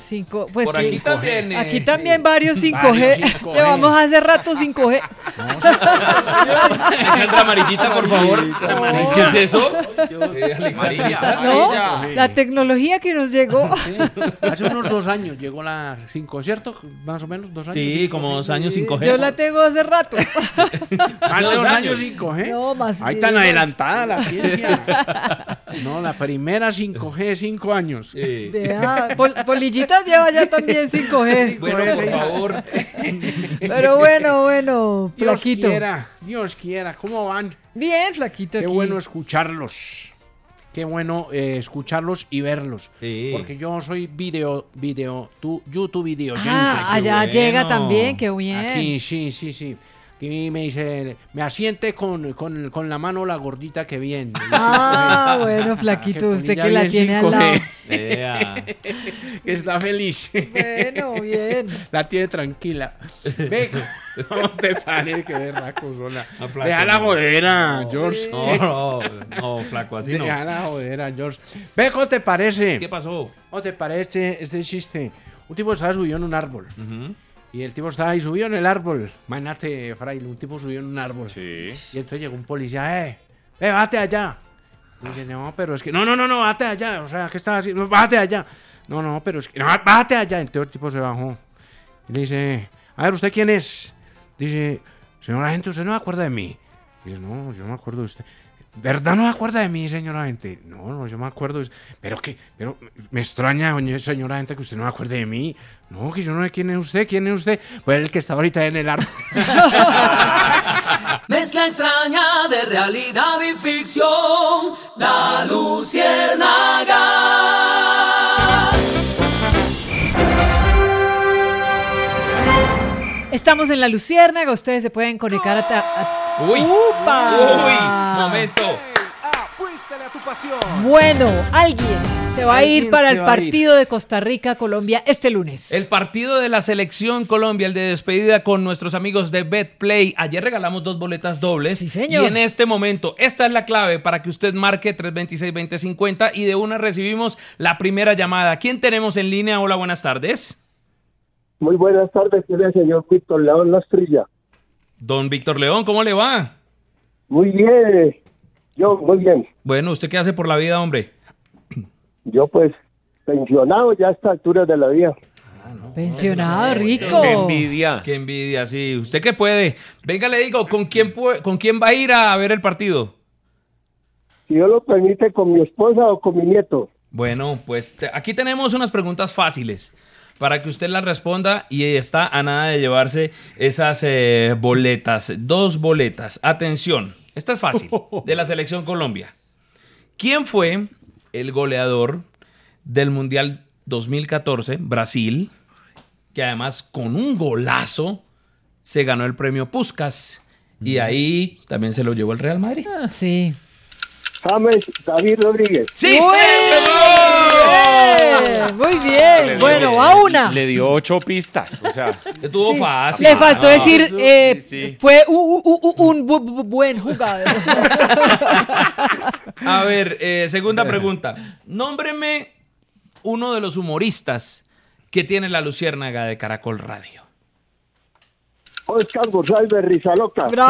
Cinco, pues Por sí. aquí también. eh, Aquí también varios cinco G. varios cinco G. Llevamos hace rato cinco G. Alexandra Amarillita, por favor. ¿Qué es eso? Eh, Alexandra. No, la tecnología que nos llegó. Hace unos dos años llegó la cinco, ¿cierto? Más o menos dos años. Sí, cinco como G. dos años cinco G. Yo la tengo hace rato. Más de dos dos años. años cinco G. No, más Ahí de tan dos. adelantada la ciencia. No, la primera cinco G, cinco años. Deja, Pol- Polillitas lleva ya también cinco G. Bueno, por favor. Pero bueno, bueno, Dios flaquito. quiera, Dios quiera. ¿Cómo van? Bien, flaquito Qué aquí. bueno escucharlos. Qué bueno eh, escucharlos y verlos. Sí. Porque yo soy video, video, tu, YouTube video. Ah, allá llega también, qué bien. Aquí, sí, sí, sí. Aquí me dice, me asiente con, con, con la mano la gordita que viene. Ah, bueno, flaquito, usted que la tiene al lado. Que está feliz. Bueno, bien. La tiene tranquila. Ve, no te pares que berraco sola. No, flaco, Deja la no. jodera, No, George. No, no, no, flaco, así no. Deja la jodera, George. Ve, ¿cómo te parece? ¿Qué pasó? ¿Cómo te parece este chiste? Un tipo estaba subido en un árbol. Y el tipo estaba ahí subido en el árbol. Imagínate, fraile, un tipo subió en un árbol. Sí. Y entonces llegó un policía, eh, eh, bájate allá. Y dice, no, pero es que, no, no, no, no, bájate allá. O sea, ¿qué estás haciendo? Bájate allá. No, no, pero es que, no, bájate allá. Entonces el tipo se bajó. Y le dice, a ver, ¿usted quién es? Dice, señora gente, ¿usted no se acuerda de mí? Y dice, no, yo no me acuerdo de usted. ¿Verdad no se acuerda de mí, señora gente? No, no, yo me acuerdo de usted. Pero que, pero me extraña, doña señora gente, que usted no se acuerde de mí. No, que yo no sé quién es usted, quién es usted. Pues el que está ahorita en el árbol. Mezcla extraña de realidad y ficción, la Luciérnaga. Estamos en la Luciérnaga, ustedes se pueden conectar a... ta- a- ¡Uy! ¡Upa! ¡Uy! ¡Momento! Apuéstale a tu pasión. Bueno, alguien se va a ir Alguien para se el va a ir. partido de Costa Rica-Colombia este lunes. El partido de la selección Colombia, el de despedida con nuestros amigos de BetPlay. Ayer regalamos dos boletas dobles. Sí, señor. Y en este momento, esta es la clave para que usted marque tres dos seis, veinte cincuenta y de una recibimos la primera llamada. ¿Quién tenemos en línea? Hola, buenas tardes. Muy buenas tardes, soy el señor Víctor León Lastrilla. Don Víctor León, ¿cómo le va? Muy bien, yo muy bien. Bueno, ¿usted qué hace por la vida, hombre? Yo pues pensionado ya a esta altura de la vida. Pensionado, rico. Qué envidia. Qué envidia, sí. ¿Usted qué puede? Venga, le digo, ¿con quién, pue- ¿con quién va a ir a ver el partido? Si Dios lo permite, con mi esposa o con mi nieto. Bueno, pues te- aquí tenemos unas preguntas fáciles para que usted las responda y está a nada de llevarse esas eh, boletas. Dos boletas. Atención, esta es fácil, de la Selección Colombia. ¿Quién fue el goleador del Mundial dos mil catorce, Brasil, que además con un golazo se ganó el premio Puskás y ahí también se lo llevó el Real Madrid? Ah, sí. James David Rodríguez. ¡Sí, Muy bien, muy bien. Bueno, va una. Le dio ocho pistas. O sea, estuvo Sí. fácil. Le faltó Ah, decir, eso- eh, sí, sí. fue u- u- u- un bu- bu- buen jugador. A ver, eh, segunda pregunta. Nómbreme uno de los humoristas que tiene la Luciérnaga de Caracol Radio. Oscar González Rizaloca. Pero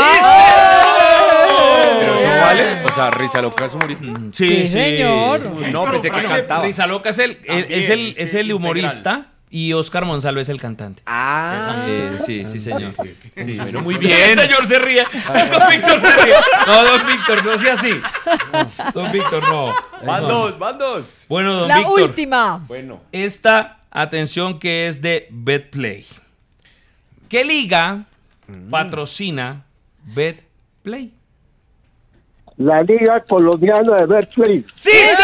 eso vale. O sea, Risa Loca es humorista. Sí, señor. No, pensé que cantaba. Risa Loca es el, el- es el, También, es sí, el humorista y Oscar Monsalvo es el cantante. Ah, Eh, sí, sí, señor. Sí, bueno, muy bien. El señor se ríe. Don Víctor se ríe. No, don Víctor, no sea así. Don Víctor, no. Van No. dos, van dos. Bueno, don La Víctor. última. Bueno. Esta, atención, que es de BetPlay. ¿Qué liga patrocina BetPlay? La Liga Colombiana de Betplay. ¡Sí, señor!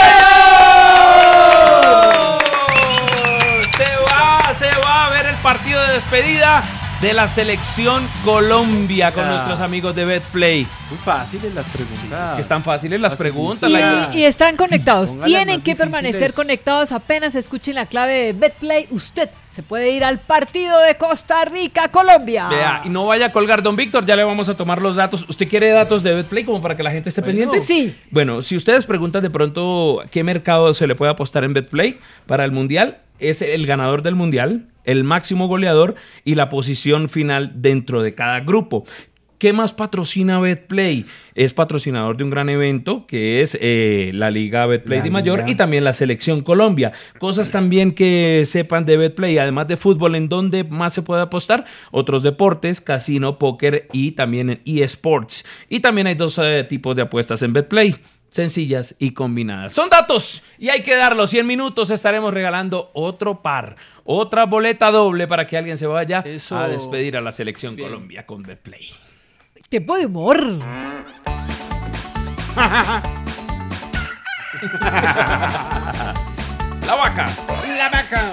Se va, se va a ver el partido de despedida de la Selección Colombia con Ah. nuestros amigos de BetPlay. Muy fáciles las preguntas. Es que están fáciles las preguntas. Y, la- y están conectados. Póngale Tienen más que permanecer difíciles. conectados. Apenas escuchen la clave de BetPlay, usted se puede ir al partido de Costa Rica, Colombia. Vea, y no vaya a colgar, don Víctor, ya le vamos a tomar los datos. ¿Usted quiere datos de BetPlay como para que la gente esté pendiente? Sí. Bueno, si ustedes preguntan de pronto qué mercado se le puede apostar en BetPlay para el Mundial, es el ganador del mundial, el máximo goleador y la posición final dentro de cada grupo. ¿Qué más patrocina Betplay? Es patrocinador de un gran evento que es eh, la Liga Betplay La de Mayor Liga. y también la Selección Colombia. Cosas también que sepan de Betplay, además de fútbol, ¿en dónde más se puede apostar? Otros deportes, casino, póker y también en eSports. Y también hay dos eh, tipos de apuestas en Betplay, sencillas y combinadas. Son datos y hay que darlos. Y en minutos estaremos regalando otro par, otra boleta doble para que alguien se vaya Eso. a despedir a la Selección Colombia con Betplay. Tiempo de humor. La vaca. La vaca.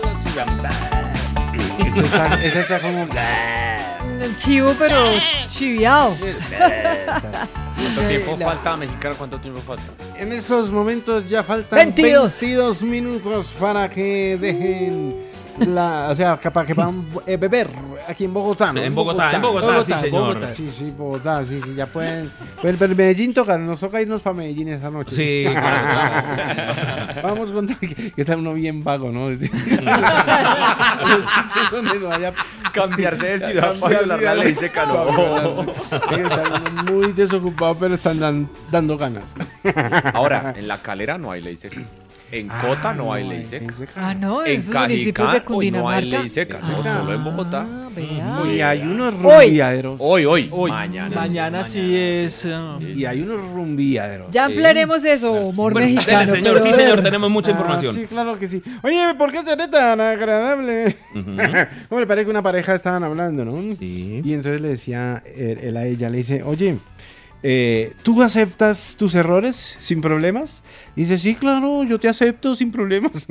Este está, este está como... Chivo, pero chiviado. ¿Cuánto tiempo La- falta, mexicano? ¿Cuánto tiempo falta? En estos momentos ya faltan veintidós. veintidós minutos para que dejen la, o sea, que- para que puedan eh, beber aquí en Bogotá, ¿no? En Bogotá, en Bogotá, sí, señor. Bogotá. Sí, sí, Bogotá, sí, sí, ya pueden. Pero, pero Medellín toca, nos toca irnos para Medellín esa noche. Sí, claro. Vamos a contar que, que está uno bien vago, ¿no? Los hinchas son de allá. Cambiarse de ciudad para violar la ley seca, no. Están muy desocupados, pero están dan- dando ganas. Ahora, en La Calera no hay ley seca. En Cota no hay ley seca. Ah, no, en En esos municipios de Cajicá hoy no hay Cundinamarca. ley seca, no, solo en Bogotá. vea. Y hay unos Hoy. rumbiaderos. Hoy, hoy, Hoy, mañana. mañana sí es... uh, Y hay unos rumbiaderos. Ya ampliaremos eso, humor Bueno, mexicano. dele, señor, pero sí, a ver. señor, tenemos mucha información. Ah, sí, claro que sí. Oye, ¿por qué seré tan agradable? ¿Cómo le parece que una pareja estaban hablando, no? Sí. Y entonces le decía él, él a ella, le dice, oye, eh, ¿tú aceptas tus errores sin problemas? Y dice, sí, claro, yo te acepto sin problemas.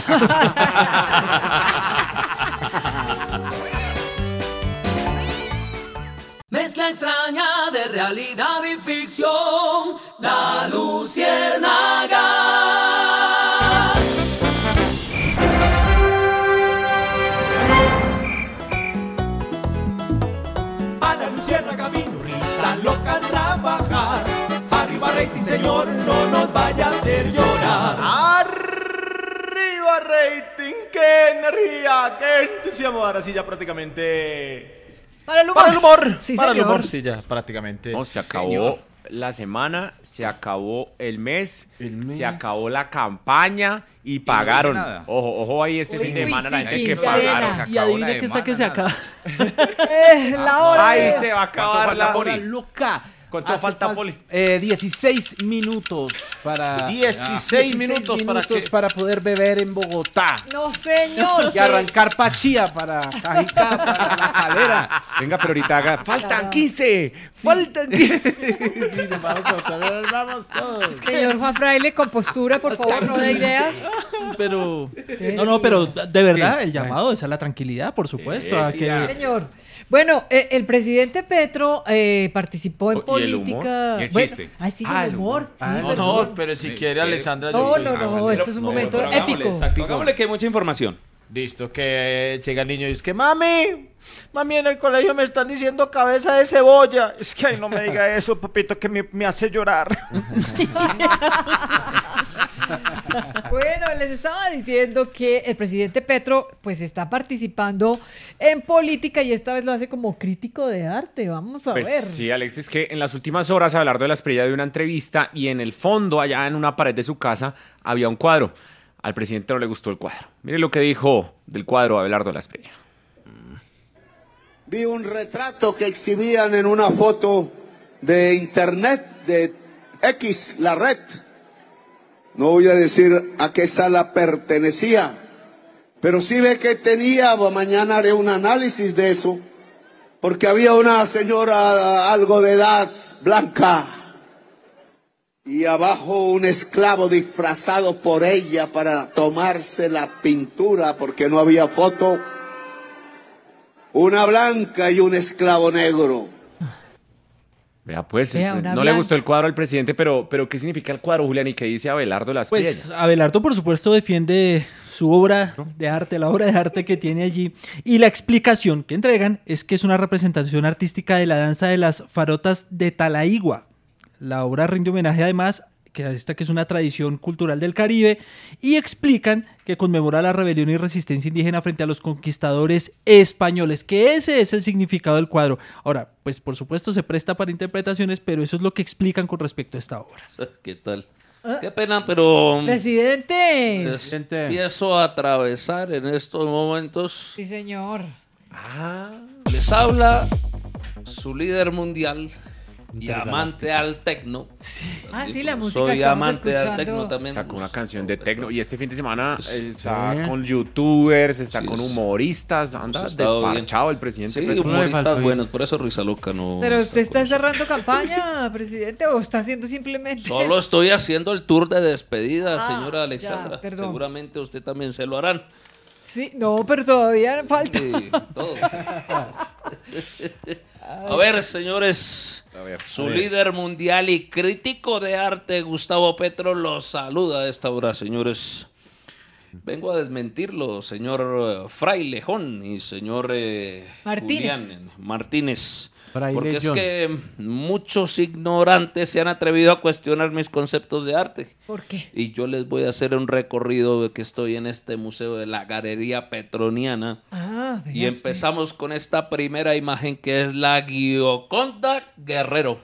Mezcla extraña de realidad y ficción, la luciérnaga. A la luciérnaga vino risa loca a trabajar. Arriba rating, señor, no nos vaya a hacer llorar. Arriba rating, qué energía, qué entusiasmo. Ahora sí ya prácticamente... Para el humor. Para el humor. Sí, para el señor. humor, sí, ya prácticamente. No, se acabó Señor. la semana, se acabó el mes, El mes. se acabó la campaña y pagaron. nada. Ojo, ojo ahí este Uy, fin de uy, semana sí, la gente que quincena. pagaron. Se y acabó adivine la que está que se semana, acaba. Eh, la hora. Ahí de- se va a acabar falta, la Poli? hora. Luca. ¿Cuánto Hace falta, fal- Poli? Eh, dieciséis minutos para... dieciséis minutos para que... para poder beber en Bogotá. No, señor. Y arrancar Pachía para Cajicá, para La Calera. Venga, pero ahorita haga. ¡Faltan quince! ¡Faltan quince! Sí, nos vamos todos, nos vamos todos. Señor Juan Fraile, con postura, por favor, no de ideas. Pero... No, no, pero de verdad, el llamado es a la tranquilidad, por supuesto. a que... Señor. Bueno, eh, el presidente Petro eh, participó en Oh, ¿y el humor? política. ¿Y el Bueno, chiste? ay, sí, Ah, el el humor. humor. sí, Ah, No, perdón. no, pero si Sí, quiere eh, Alexandra... No, yo- no, no, esto es un momento pero hagámosle, épico. exacto. Hagámosle que hay mucha información. Listo, que llega el niño y dice que mami, mami en el colegio me están diciendo cabeza de cebolla. Es que ay, no me diga eso, papito, que me, me hace llorar. Bueno, les estaba diciendo que el presidente Petro pues está participando en política y esta vez lo hace como crítico de arte. Vamos a Pues ver. sí, Alex, es que en las últimas horas Abelardo de la Espriella dio una entrevista y en el fondo, allá en una pared de su casa, había un cuadro. Al presidente no le gustó el cuadro. Mire lo que dijo del cuadro Abelardo de la Espriella. Vi un retrato que exhibían en una foto de internet, de X, la red. No voy a decir a qué sala pertenecía, pero sí ve que tenía, mañana haré un análisis de eso, porque había una señora algo de edad, blanca, y abajo un esclavo disfrazado por ella para tomarse la pintura, porque no había foto. Una blanca y un esclavo negro. Vea, pues, Vea, el- una no le blanca. gustó el cuadro al presidente, pero, pero ¿qué significa el cuadro, Julián? ¿Y qué dice Abelardo de la Espriella? Pues Abelardo, por supuesto, defiende su obra de arte, la obra de arte que tiene allí. Y la explicación que entregan es que es una representación artística de la danza de las farotas de Talaigua. La obra rinde homenaje además que esta que es una tradición cultural del Caribe, y explican que conmemora la rebelión y resistencia indígena frente a los conquistadores españoles, que ese es el significado del cuadro. Ahora, pues por supuesto se presta para interpretaciones, pero eso es lo que explican con respecto a esta obra. ¿Qué tal? Qué pena, pero... Presidente. es- empiezo a atravesar en estos momentos. Sí, señor. Les habla su líder mundial y amante al tecno. Ah, sí, la música Soy que estamos amante al escuchando. tecno también. Sacó una canción de tecno y este fin de semana eh, está Sí. con youtubers, está Sí, con es- humoristas, anda Ha estado bien. desparchado el presidente. Sí, Petro. humoristas buenos, por eso Risa Loca no... Pero usted está cerrando campaña, presidente, o está haciendo simplemente... Solo estoy haciendo el tour de despedida, Ah, señora ya, Alexandra. perdón. Seguramente usted también se lo harán. Sí, no, pero todavía falta. Sí, todo. A ver, señores, su a ver. líder mundial y crítico de arte, Gustavo Petro, los saluda a esta hora, señores. Vengo a desmentirlo, señor eh, Frailejón y señor eh, Martínez. Julián Martínez. Fraile Porque es John. que muchos ignorantes se han atrevido a cuestionar mis conceptos de arte. ¿Por qué? Y yo les voy a hacer un recorrido de que estoy en este museo de la Galería Petroniana. Ah, Y vea usted. empezamos con esta primera imagen que es la Gioconda Guerrero.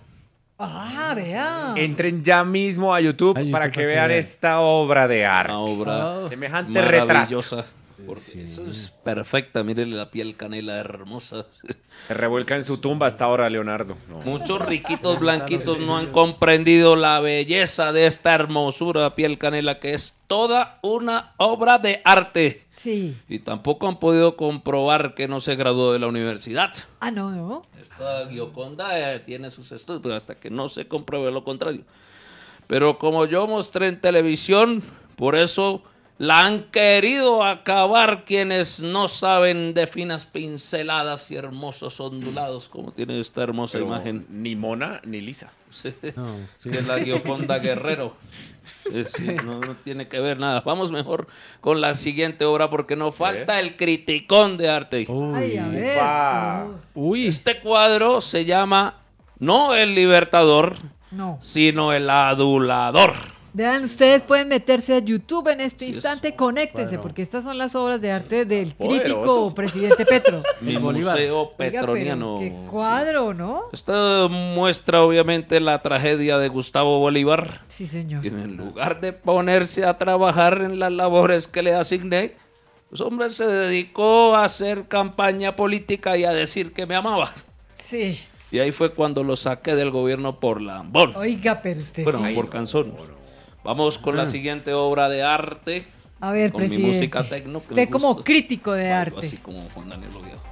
Ah, vea. Entren ya mismo a YouTube, para que vean esta obra de arte. Una obra Semejante retrato. maravillosa. Porque eso es perfecta. Mírenle la piel canela hermosa. Se revuelca en su tumba hasta ahora, Leonardo. No. Muchos riquitos blanquitos no han comprendido la belleza de esta hermosura de piel canela que es toda una obra de arte. Sí. Y tampoco han podido comprobar que no se graduó de la universidad. Ah, no, no. Esta Gioconda eh, tiene sus estudios, pero hasta que no se compruebe lo contrario. Pero como yo mostré en televisión, por eso la han querido acabar quienes no saben de finas pinceladas y hermosos ondulados, como tiene esta hermosa Pero imagen. Ni mona ni lisa. Sí. No, sí. Que es la Gioconda Guerrero. Eh, sí, no, no tiene que ver nada. Vamos mejor con la siguiente obra porque nos falta el criticón de arte. Ay, a ver. Upa. Uy. Este cuadro se llama no el Libertador, No. sino el Adulador. Vean, ustedes pueden meterse a YouTube en este Sí, es instante, conéctense, porque estas son las obras de arte del crítico Poderoso. presidente Petro. Mi Bolívar. museo Oiga, pero petroniano. qué cuadro, ¿no? Esta muestra obviamente la tragedia de Gustavo Bolívar. Sí, señor. Y en lugar de ponerse a trabajar en las labores que le asigné, pues hombre se dedicó a hacer campaña política y a decir que me amaba. Sí. Y ahí fue cuando lo saqué del gobierno por lambón. Oiga, pero usted Bueno, sí. por canzón. Vamos con la siguiente obra de arte. A ver, con mi presidente. música tecno. que Usted me como gusta. crítico de Algo arte. Así como Juan Daniel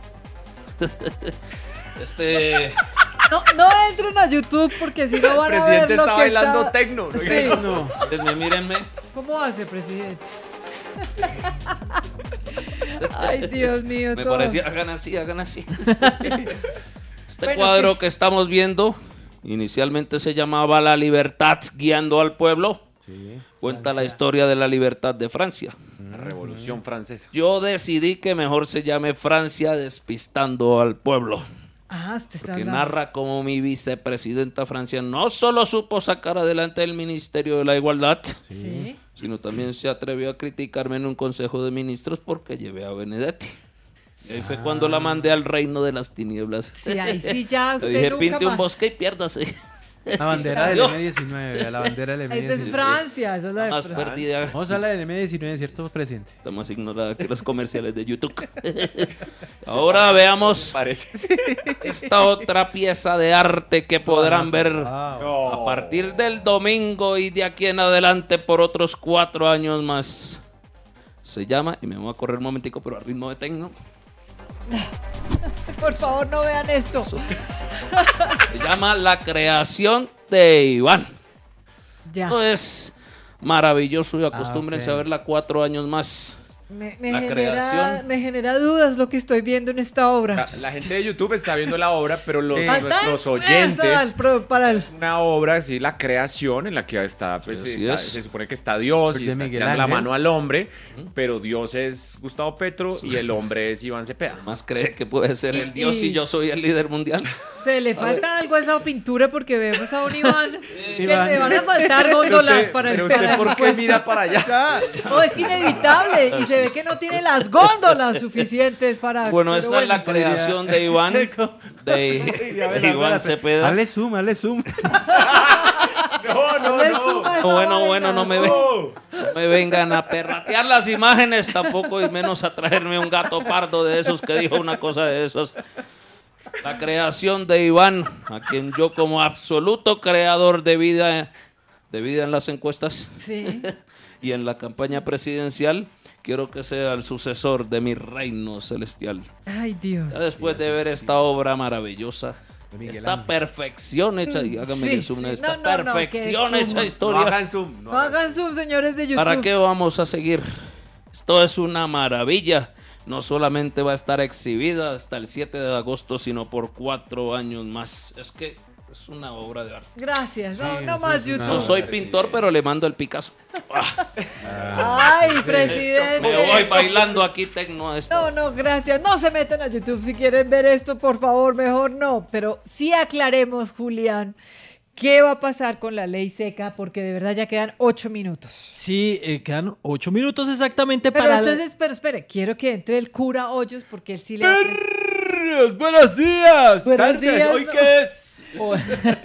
Oviedo. Este. No, no entren a YouTube porque si no van a ver presidente lo está que bailando está... tecno, ¿no? Sí. No, mírenme, mírenme. ¿Cómo hace, presidente? Ay, Dios mío. Me todo. parecía, hagan así, hagan así. Este Bueno, cuadro ¿qué? que estamos viendo, inicialmente se llamaba La Libertad guiando al pueblo. Cuenta la historia de la libertad de Francia. La Revolución Francesa. Yo decidí que mejor se llame Francia despistando al pueblo. Ah, usted está Porque hablando. narra cómo mi vicepresidenta Francia no solo supo sacar adelante el Ministerio de la Igualdad, Sí. sino también se atrevió a criticarme en un consejo de ministros porque llevé a Benedetti. Y ahí fue cuando la mandé al reino de las tinieblas. Sí, ahí sí ya Le usted dije, nunca pinte un más. bosque y piérdase. La bandera del Yo. eme diecinueve, la bandera del eme Esa es diecinueve. Francia, esa es la de Más Francia. perdida. Vamos a la del eme diecinueve, ¿cierto, presidente? Está más ignorada que los comerciales de YouTube. Ahora veamos Parece. esta otra pieza de arte que podrán ver Wow. a partir del domingo y de aquí en adelante por otros cuatro años más. Se llama, y me voy a correr un momentico, pero a ritmo de tecno. Por favor, no vean esto. Se llama La creación de Iván. Ya. Esto es maravilloso y acostúmbrense ok. a verla cuatro años más. Me, me La genera, creación. me genera dudas lo que estoy viendo en esta obra. La, la gente de YouTube está viendo la obra, pero los, Falta nuestros eso oyentes... al pro- para el- Es una obra, sí, la creación en la que está, pues, Así está- es. se supone que está Dios y De está Miguel estirando la Ángel. mano al hombre, pero Dios es Gustavo Petro y el hombre es Iván Cepeda. Más cree que puede ser el Y- Dios y, y- yo soy el líder mundial. Se le falta algo a esa pintura porque vemos a un Iván que Iván. le van a faltar góndolas para el Pero usted, para el ¿por qué puesto. mira para allá? No, es inevitable y se ve que no tiene las góndolas suficientes para... Bueno, pero esta es la creación de Iván, de, de Iván Cepeda. Dale zoom, dale zoom. No, no, le no. suma esa Bueno, vaina. bueno, no me, ve- no me vengan a perratear las imágenes tampoco y menos a traerme un gato pardo de esos que dijo una cosa de esos. La creación de Iván, a quien yo como absoluto creador de vida, de vida en las encuestas Sí. y en la campaña presidencial, quiero que sea el sucesor de mi reino celestial. Ay, Dios. Ya después de ver esta obra maravillosa, Miguel esta Ángel. perfección hecha, y hágame Sí, el zoom, sí. esta No, no, no, perfección que hecha zoom. historia. No hagan zoom. No No hagan- hagan zoom, señores de YouTube. ¿Para qué vamos a seguir? Esto es una maravilla. No solamente va a estar exhibida hasta el siete de agosto, sino por cuatro años más. Es que es una obra de arte. Gracias. No, Sí, no eso más es una- YouTube. No soy pintor, pero le mando el Picasso. Ay, presidente. Me voy bailando aquí tecno a esto. No, no, gracias. No se metan a YouTube si quieren ver esto, por favor, mejor no. Pero sí aclaremos, Julián, qué va a pasar con la ley seca, porque de verdad ya quedan ocho minutos. Sí, eh, quedan ocho minutos exactamente Pero para... entonces, pero espere, quiero que entre el cura Hoyos, porque él sí le va a... Perros, buenos días. Buenos Tardes, días, ¿hoy no. qué es? Oh,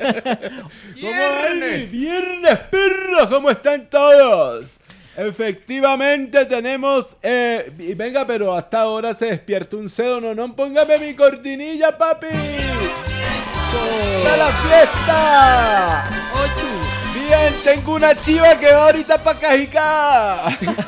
Viernes. Viernes, perros, ¿cómo están todos? Efectivamente tenemos, eh, y venga, pero hasta ahora se despierta un cedo, no, no, póngame mi cortinilla, papi. ¡Para la fiesta! Bien, tengo una chiva que va ahorita para Cajicá.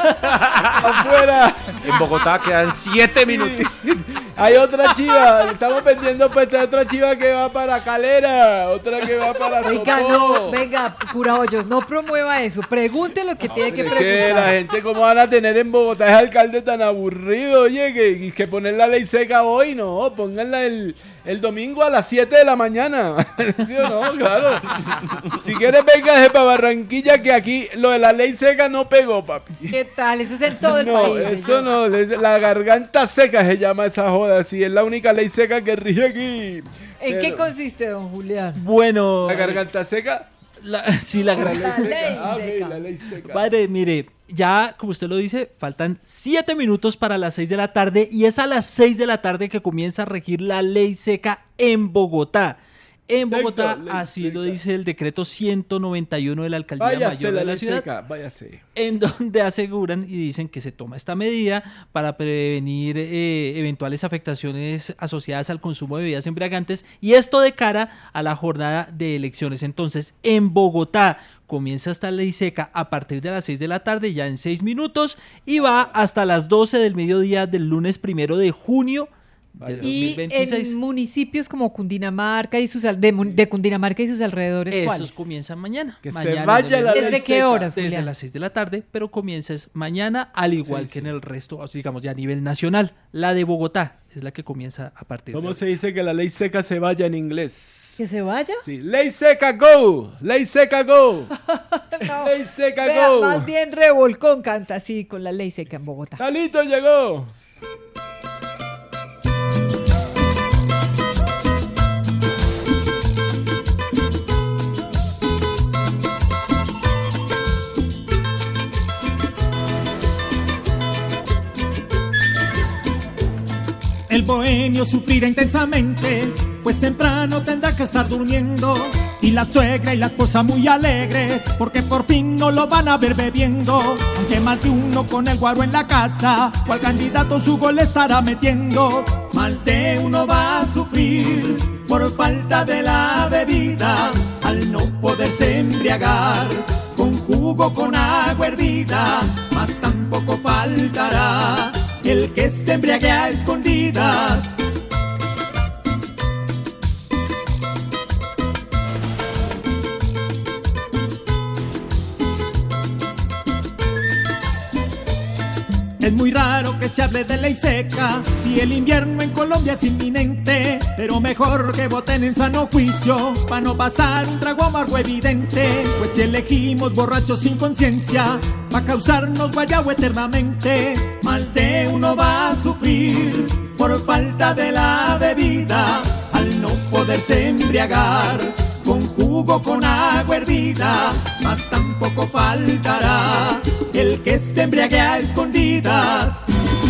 Afuera. En Bogotá quedan siete minutos. Hay otra chiva, estamos vendiendo pues hay otra chiva que va para Calera, otra que va para Venga, Sopó. no, venga, cura Hoyos, no promueva eso. Pregunte lo que tiene que Es que la preguntar. gente, ¿cómo van a tener en Bogotá ese alcalde tan aburrido? Oye, que, que poner la ley seca hoy, no, pónganla el, el domingo a las siete de la mañana. ¿Sí o no? Claro. Si quieres, véngase para Barranquilla, que aquí lo de la ley seca no pegó, papi. ¿Qué tal? Eso es en todo el No, país. eso señor. no, es- la garganta seca se llama esa joda, sí, es la única ley seca que rige aquí. ¿En qué Pero- consiste, don Julián? bueno, ¿La garganta seca? la- sí, la gran... La ley Ah, ok, seca. la ley seca. Padre, mire, ya como usted lo dice, faltan siete minutos para las seis de la tarde y es a las seis de la tarde que comienza a regir la ley seca en Bogotá. En Exacto, Bogotá, ley así seca. lo dice el decreto ciento noventa y uno de la Alcaldía Váyase Mayor la de la ley ciudad, seca, váyase. en donde aseguran y dicen que se toma esta medida para prevenir eh, eventuales afectaciones asociadas al consumo de bebidas embriagantes y esto de cara a la jornada de elecciones. Entonces, en Bogotá comienza esta ley seca a partir de las seis de la tarde, ya en seis minutos, y va hasta las doce del mediodía del lunes primero de junio de Y dos mil veintiséis. en municipios como Cundinamarca y sus al- de, mun- de Cundinamarca y sus alrededores, Esos ¿cuáles? comienzan mañana. Que se Mañana vaya es la el- ley ¿Desde qué seca. horas, Desde Julián? las seis de la tarde, pero comienza es mañana, al igual Sí, que sí. en el resto, o sea, digamos ya a nivel nacional. La de Bogotá es la que comienza a partir ¿Cómo de se dice que la ley seca se vaya en inglés? ¿Que se vaya? Sí, ley seca go, ley seca go, No. ley seca Vea, go. más bien Revolcón canta así con la ley seca en Bogotá. Talito llegó. El bohemio sufrirá intensamente, pues temprano tendrá que estar durmiendo. Y la suegra y la esposa muy alegres, porque por fin no lo van a ver bebiendo. Aunque más de uno con el guaro en la casa, cual candidato su gol estará metiendo. Más de uno va a sufrir por falta de la bebida, al no poderse embriagar con jugo, con agua hervida. Mas tampoco faltará el que se embriague a escondidas. Es muy raro que se hable de ley seca, si el invierno en Colombia es inminente, pero mejor que voten en sano juicio, para no pasar un trago amargo evidente, pues si elegimos borrachos sin conciencia, va a causarnos guayabo eternamente, más de uno va a sufrir por falta de la bebida, al no poderse embriagar, con jugo, con agua hervida, mas tampoco faltará el que se embriague a escondidas.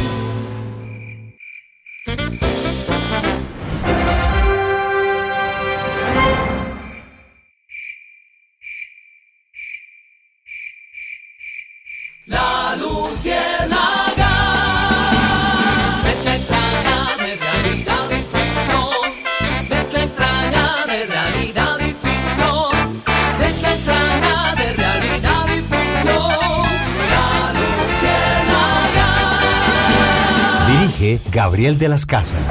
La luciérnaga, mezcla extraña de realidad y ficción, mezcla extraña de realidad y ficción, mezcla extraña de realidad y ficción, la luciérnaga. Dirige Gabriel de las Casas.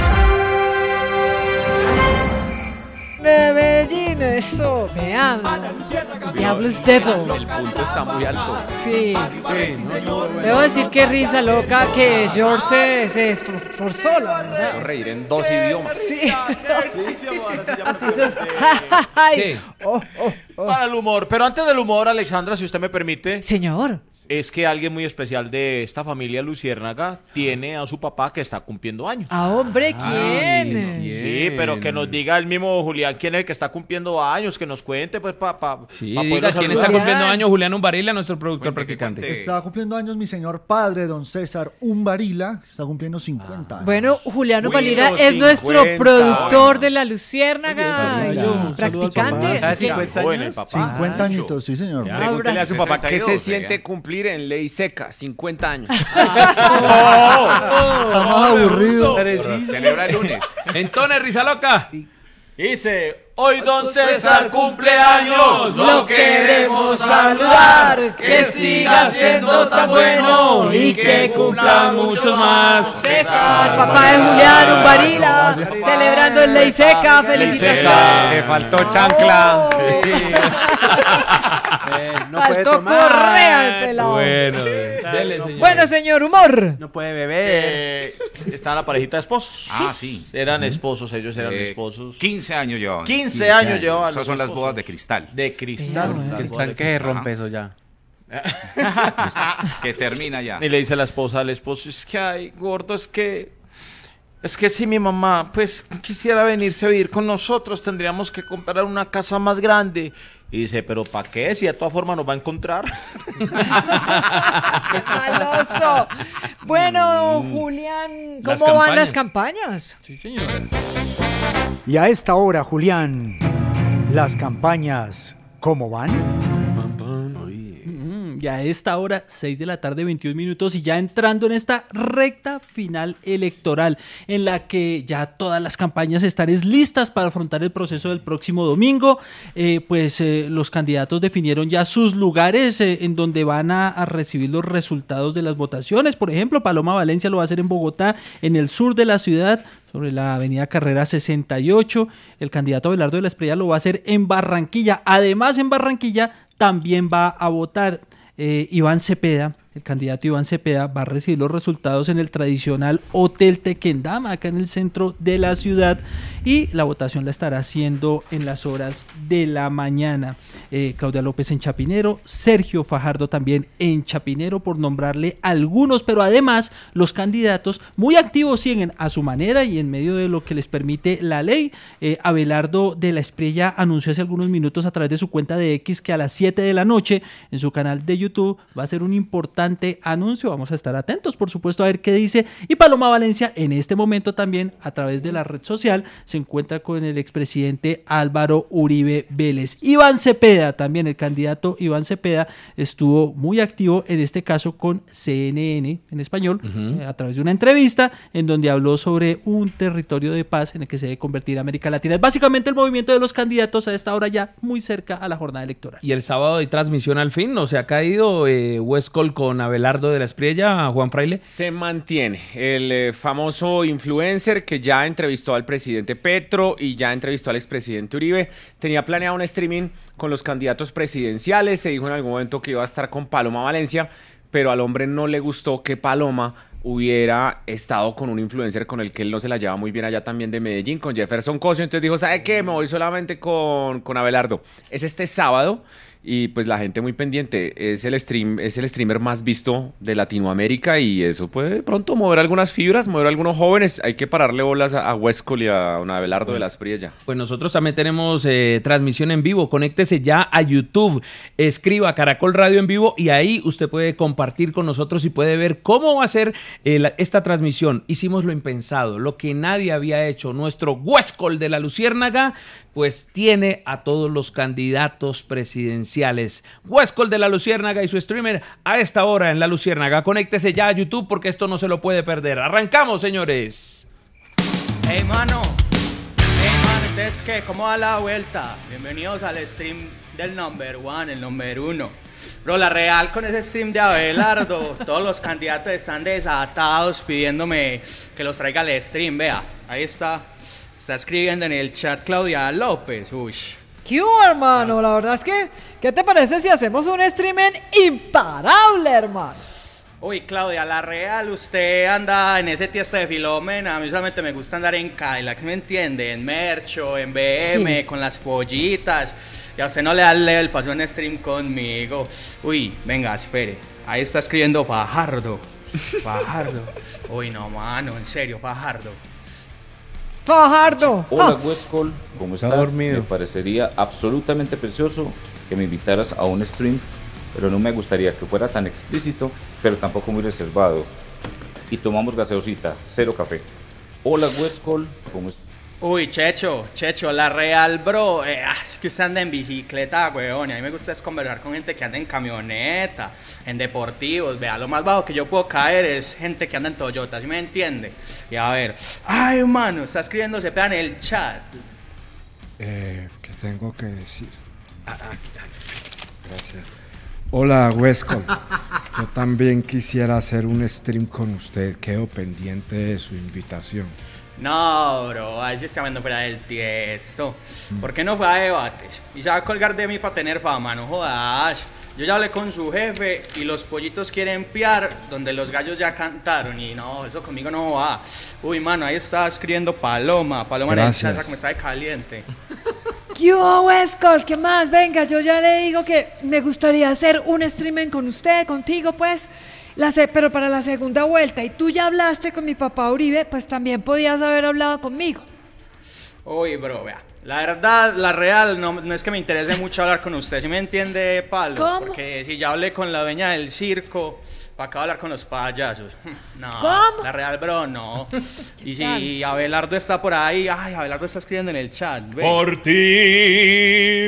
Medellín, eso, me ama. Diablos Devil. El punto está muy alto. Sí. Sí, ¿no? Debo decir que risa loca que George se, se esforzó, la verdad. Puedo reír en dos idiomas. Sí. Así se... Ay. Oh, oh, oh. Para el humor. Pero antes del humor, Alexandra, si usted me permite. Señor. Es que alguien muy especial de esta familia luciérnaga tiene a su papá que está cumpliendo años. Ah, hombre, ¿quién? Sí, sí, pero que nos diga el mismo Julián quién es el que está cumpliendo años, que nos cuente, pues, para pa, Sí, pa diga quién está cumpliendo años. Julián Umbarila, nuestro productor practicante. Está cumpliendo años mi señor padre, don César Umbarila, que está cumpliendo cincuenta años. Bueno, Julián Umbarila Uy, es cincuenta. nuestro productor de La Luciérnaga Oye, y un practicante. saludo al papá. así que- cincuenta años. cincuenta añitos, sí, señor. Pregúntele a su papá qué se setenta y dos, siente cumplir en ley seca, cincuenta años. Está más aburrido. Celebra el lunes. Entonces, risa loca. Dice, hoy don César cumpleaños, lo queremos saludar, que siga siendo tan bueno y que cumpla muchos más. César, papá de Julián Umbarila, celebrando el Ley Seca, felicitaciones. Le faltó chancla. Sí. No puede Faltó tomar. correa el pelado. Bueno, dele, señor. Bueno, señor, humor. No puede beber. Eh, está la parejita de esposos. Ah, sí. Eran esposos, ellos eran Eh, esposos. quince años llevaban. quince años llevaban. Esas los son las esposos. bodas de cristal. De cristal. Las Cristal bodas de que se cristal, rompe ajá. eso ya. Que termina ya. Y le dice la esposa al esposo, es que, ay, gordo, es que... Es que si mi mamá, pues, quisiera venirse a vivir con nosotros, tendríamos que comprar una casa más grande. Y dice, ¿pero para qué? Si de todas formas nos va a encontrar. ¡Qué maloso! Bueno, Julián, ¿cómo Las van campañas. las campañas? Sí, señor. Y a esta hora, Julián, las campañas, ¿cómo van? Mm, Ya a esta hora, seis de la tarde, veintiún minutos, y ya entrando en esta recta final electoral, en la que ya todas las campañas están es listas para afrontar el proceso del próximo domingo. Eh, pues eh, los candidatos definieron ya sus lugares eh, en donde van a, a recibir los resultados de las votaciones. Por ejemplo, Paloma Valencia lo va a hacer en Bogotá, en el sur de la ciudad, sobre la avenida Carrera sesenta y ocho. El candidato Abelardo de la Espriella lo va a hacer en Barranquilla. Además, en Barranquilla también va a votar eh, Iván Cepeda. El candidato Iván Cepeda va a recibir los resultados en el tradicional Hotel Tequendama, acá en el centro de la ciudad, y la votación la estará haciendo en las horas de la mañana. Eh, Claudia López en Chapinero, Sergio Fajardo también en Chapinero, por nombrarle algunos, pero además los candidatos muy activos siguen a su manera y en medio de lo que les permite la ley. Eh, Abelardo de la Espriella anunció hace algunos minutos a través de su cuenta de X que a las siete de la noche en su canal de YouTube va a ser un importante anuncio. Vamos a estar atentos, por supuesto, a ver qué dice. Y Paloma Valencia en este momento también a través de la red social se encuentra con el expresidente Álvaro Uribe Vélez. Iván Cepeda también, el candidato Iván Cepeda estuvo muy activo en este caso con C N N en español, uh-huh. eh, a través de una entrevista en donde habló sobre un territorio de paz en el que se debe convertir América Latina. Es básicamente el movimiento de los candidatos a esta hora ya muy cerca a la jornada electoral. Y el sábado hay transmisión al fin, ¿no se ha caído eh, Westcol con Abelardo de la Espriella, Juan Fraile? Se mantiene el eh, famoso influencer que ya entrevistó al presidente Petro y ya entrevistó al expresidente Uribe. Tenía planeado un streaming con los candidatos presidenciales, se dijo en algún momento que iba a estar con Paloma Valencia, pero al hombre no le gustó que Paloma hubiera estado con un influencer con el que él no se la lleva muy bien allá también de Medellín, con Jefferson Cosio. Entonces dijo, ¿sabe qué? Me voy solamente con, con Abelardo. Es este sábado y pues la gente muy pendiente. Es el stream, es el streamer más visto de Latinoamérica y eso puede de pronto mover algunas fibras, mover a algunos jóvenes. Hay que pararle bolas a, a Huescol y a un Abelardo de las Priella. Pues nosotros también tenemos eh, transmisión en vivo. Conéctese ya a YouTube, escriba Caracol Radio en vivo y ahí usted puede compartir con nosotros y puede ver cómo va a ser eh, la, esta transmisión. Hicimos lo impensado, lo que nadie había hecho. Nuestro Huescol de la Luciérnaga pues tiene a todos los candidatos presidenciales. Huescol de la Luciérnaga y su streamer a esta hora en la Luciérnaga. Conéctese ya a YouTube porque esto no se lo puede perder. Arrancamos, señores. Hey, mano. Hey, mano, entonces, ¿qué? ¿Cómo va la vuelta? Bienvenidos al stream del number one, el número uno. Bro, la real con ese stream de Abelardo, todos los candidatos están desatados pidiéndome que los traiga al stream. Vea, ahí está. Está escribiendo en el chat Claudia López. Uy. ¿Qué hubo, hermano? La verdad es que, ¿qué te parece si hacemos un streaming imparable, hermano? Uy, Claudia, la real, usted anda en ese tiesto de Filomena. A mí solamente me gusta andar en Cadillacs, ¿me entiende? En Mercho, en B M, sí, con las pollitas. Y a usted no le da el level, pasó un stream conmigo. Uy, venga, espere. Ahí está escribiendo Fajardo. Fajardo. Uy, no, mano, en serio, Fajardo. Fajardo. Hola, ah. Huescol, ¿cómo Está estás? dormido. Me parecería absolutamente precioso que me invitaras a un stream, pero no me gustaría que fuera tan explícito, pero tampoco muy reservado. Y tomamos gaseosita, cero café. Hola, Huescol, ¿cómo estás? Uy, Checho, Checho, la real, bro, eh, es que usted anda en bicicleta, weón, y a mí me gusta es conversar con gente que anda en camioneta, en deportivos, vea, lo más bajo que yo puedo caer es gente que anda en Toyota, ¿sí me entiende? Y a ver, ay, mano, está escribiendo Cepeda en el chat. Eh, ¿qué tengo que decir? Ah, aquí, aquí. Gracias. Hola, Huescol. Yo también quisiera hacer un stream con usted, quedo pendiente de su invitación. No, bro, ahí se está viendo fuera del tiesto. ¿Por qué no fue a debates? Y se va a colgar de mí para tener fama, no jodas. Yo ya hablé con su jefe y los pollitos quieren piar donde los gallos ya cantaron. Y no, eso conmigo no va. Uy, mano, ahí está escribiendo Paloma. Paloma en el chat, como está de caliente. ¿Qué hubo, Huescol? ¿Qué más? Venga, yo ya le digo que me gustaría hacer un streaming con usted, contigo, pues. La sé, pero para la segunda vuelta, y tú ya hablaste con mi papá Uribe, pues también podías haber hablado conmigo. Uy, bro, vea, la verdad, la real, no, no es que me interese mucho hablar con usted, ¿sí me entiende, Pablo? ¿Cómo? Porque si ya hablé con la dueña del circo, ¿para qué hablar con los payasos? No, ¿cómo? La real, bro, no. Y si Abelardo está por ahí, ay, Abelardo está escribiendo en el chat. Ve. Por ti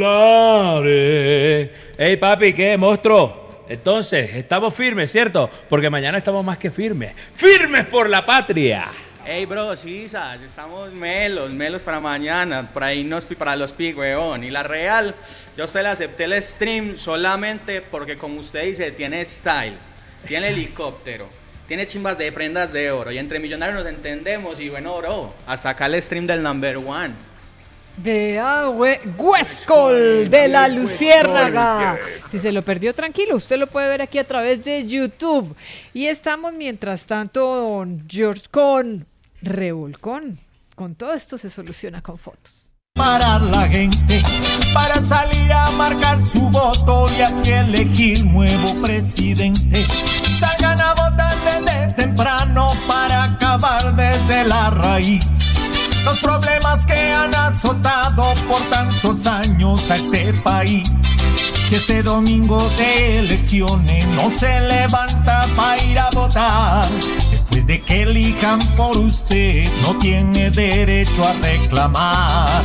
volaré. Ey, papi, ¿qué, monstruo? Entonces, estamos firmes, ¿cierto? Porque mañana estamos más que firmes. ¡Firmes por la patria! Ey, bro, sí, ¿sabes? Estamos melos, melos para mañana. Por ahí nos para los pi, weón. Y la real, yo a usted le acepté el stream solamente porque, como usted dice, tiene style, tiene helicóptero, tiene chimbas de prendas de oro. Y entre millonarios nos entendemos. Y bueno, bro, hasta acá el stream del number one. Vea, Huescol de la Luciérnaga. Si se lo perdió, tranquilo, usted lo puede ver aquí a través de YouTube. Y estamos, mientras tanto, don George con Revolcón. Con todo esto se soluciona con fotos. Para la gente, para salir a marcar su voto y así elegir nuevo presidente. Salgan a votar desde temprano para acabar desde la raíz los problemas que han azotado por tantos años a este país. Si este domingo de elecciones no se levanta para ir a votar, después de que elijan por usted, no tiene derecho a reclamar.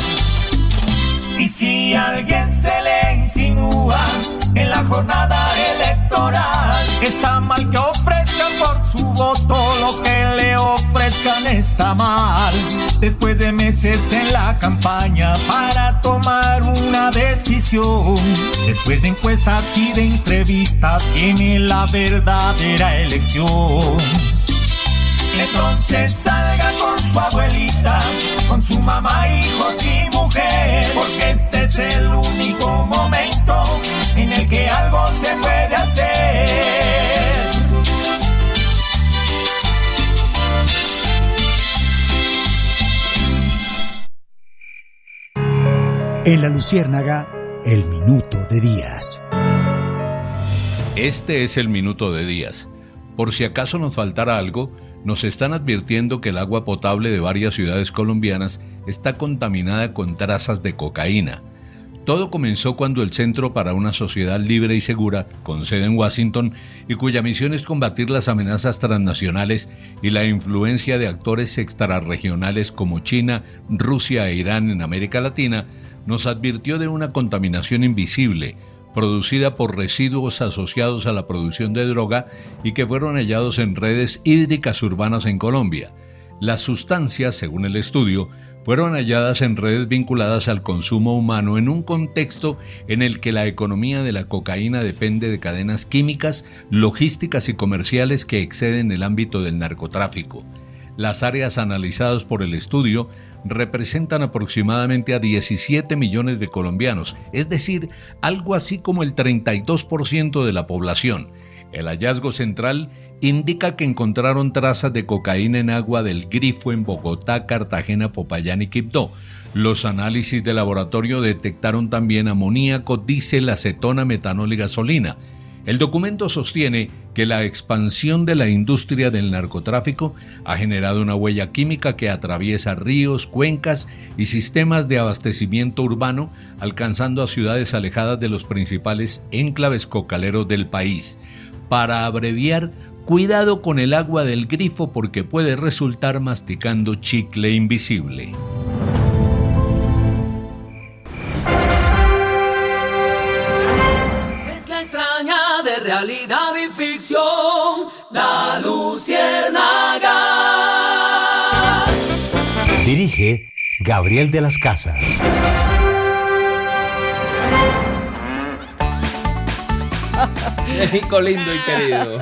Y si alguien se le insinúa en la jornada electoral, está mal que ofrezcan por su voto, lo que le ofrezcan está mal. Después de meses en la campaña para tomar una decisión, después de encuestas y de entrevistas, viene la verdadera elección. Entonces salga con su abuelita, con su mamá, hijos y mujer, porque este es el único momento en el que algo se puede hacer. En La Luciérnaga, el minuto de Díaz. Este es el minuto de Díaz. Por si acaso nos faltara algo, nos están advirtiendo que el agua potable de varias ciudades colombianas está contaminada con trazas de cocaína. Todo comenzó cuando el Centro para una Sociedad Libre y Segura, con sede en Washington, y cuya misión es combatir las amenazas transnacionales y la influencia de actores extrarregionales como China, Rusia e Irán en América Latina, nos advirtió de una contaminación invisible, producida por residuos asociados a la producción de droga y que fueron hallados en redes hídricas urbanas en Colombia. Las sustancias, según el estudio, fueron halladas en redes vinculadas al consumo humano en un contexto en el que la economía de la cocaína depende de cadenas químicas, logísticas y comerciales que exceden el ámbito del narcotráfico. Las áreas analizadas por el estudio representan aproximadamente a diecisiete millones de colombianos, es decir, algo así como el treinta y dos por ciento de la población. El hallazgo central indica que encontraron trazas de cocaína en agua del Grifo en Bogotá, Cartagena, Popayán y Quibdó. Los análisis de laboratorio detectaron también amoníaco, diésel, acetona, metanol y gasolina. El documento sostiene que la expansión de la industria del narcotráfico ha generado una huella química que atraviesa ríos, cuencas y sistemas de abastecimiento urbano, alcanzando a ciudades alejadas de los principales enclaves cocaleros del país. Para abreviar, cuidado con el agua del grifo porque puede resultar masticando chicle invisible. Mezcla extraña de realidad y ficción, La Luciérnaga. Dirige Gabriel de las Casas. México lindo y querido.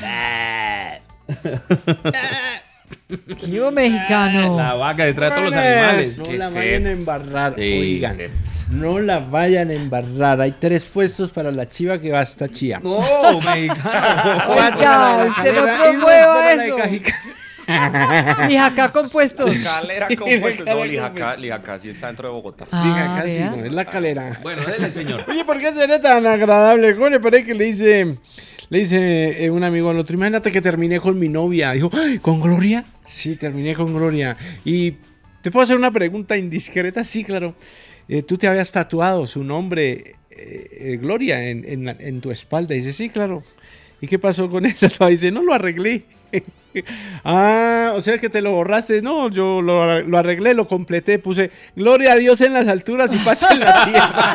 ¿Qué hubo, mexicano? La vaca detrás de todos los animales. No la vayan a embarrar, Sí, oigan. set. No la vayan a embarrar. Hay tres puestos para la chiva que va hasta Chía. No, mexicano. Cuatro Oiga, para la usted no Calera y dos promueva para la de eso. Cajica. Lijacá compuestos. Calera compuestos. No, Lijacá, Lijacá sí está dentro de Bogotá. Ah, Diga casi, vea. no, es la calera. Bueno, dele, señor. Oye, ¿por qué será tan agradable? Coño, parece que le dice, le dice eh, un amigo al otro, imagínate que terminé con mi novia. Dijo, "Ay, ¿con Gloria? Sí, terminé con Gloria. Y ¿te puedo hacer una pregunta indiscreta? Sí, claro. Eh, ¿Tú te habías tatuado su nombre, eh, eh, Gloria, en, en, la- en tu espalda? Dice, sí, claro. ¿Y qué pasó con eso? Dice, no, lo arreglé. Ah, o sea que te lo borraste. No, yo lo, lo arreglé, lo completé, puse gloria a Dios en las alturas y paz en la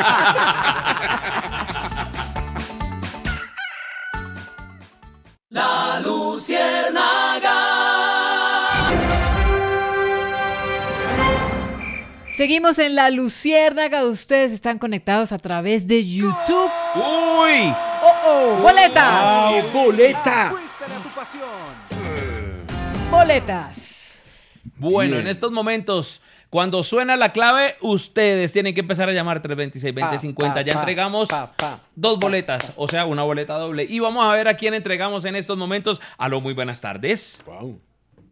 tierra. La Luciérnaga. Seguimos en La Luciérnaga. Ustedes están conectados a través de YouTube. ¡Uy! ¡Oh, oh! ¡Boletas! ¡Wow, boleta! Apuéstale a tu pasión. ¡Boletas! Bueno, Bien. en estos momentos, cuando suena la clave, ustedes tienen que empezar a llamar tres veintiséis, veinte cincuenta. Ya pa, entregamos pa, pa. dos boletas, o sea, una boleta doble. Y vamos a ver a quién entregamos en estos momentos. Aló, muy buenas tardes. Wow.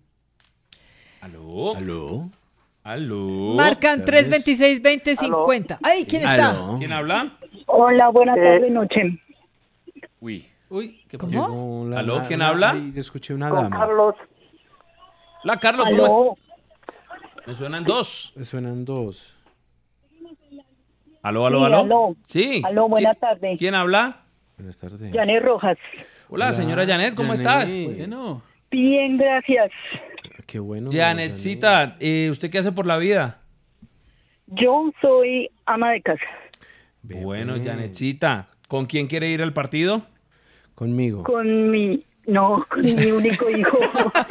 Aló. ¿Aló? Aló. Marcan tres veintiséis, veinte cincuenta. ¡Ay! ¿Quién está? ¿Aló? ¿Quién habla? Hola, buenas tardes, noche. Uy. Uy, ¿qué pasó? ¿Cómo? Llegó la- ¿Aló? la- ¿Quién la- habla? ay, escuché una Con dama. Carlos. La Carlos, ¿cómo Aló. es? Me suenan dos. Me suenan dos. Aló, aló, Sí, aló. aló. Sí. Aló, buenas ¿Quién- tardes. ¿Quién habla? Buenas tardes. Janet Rojas. Hola, señora Janet, ¿cómo estás? Bueno. Bien, gracias. Qué bueno. Janetcita, eh, ¿usted qué hace por la vida? Yo soy ama de casa. Bueno, Janetcita, ¿con quién quiere ir al partido? Conmigo. Con mi... No, con mi único hijo.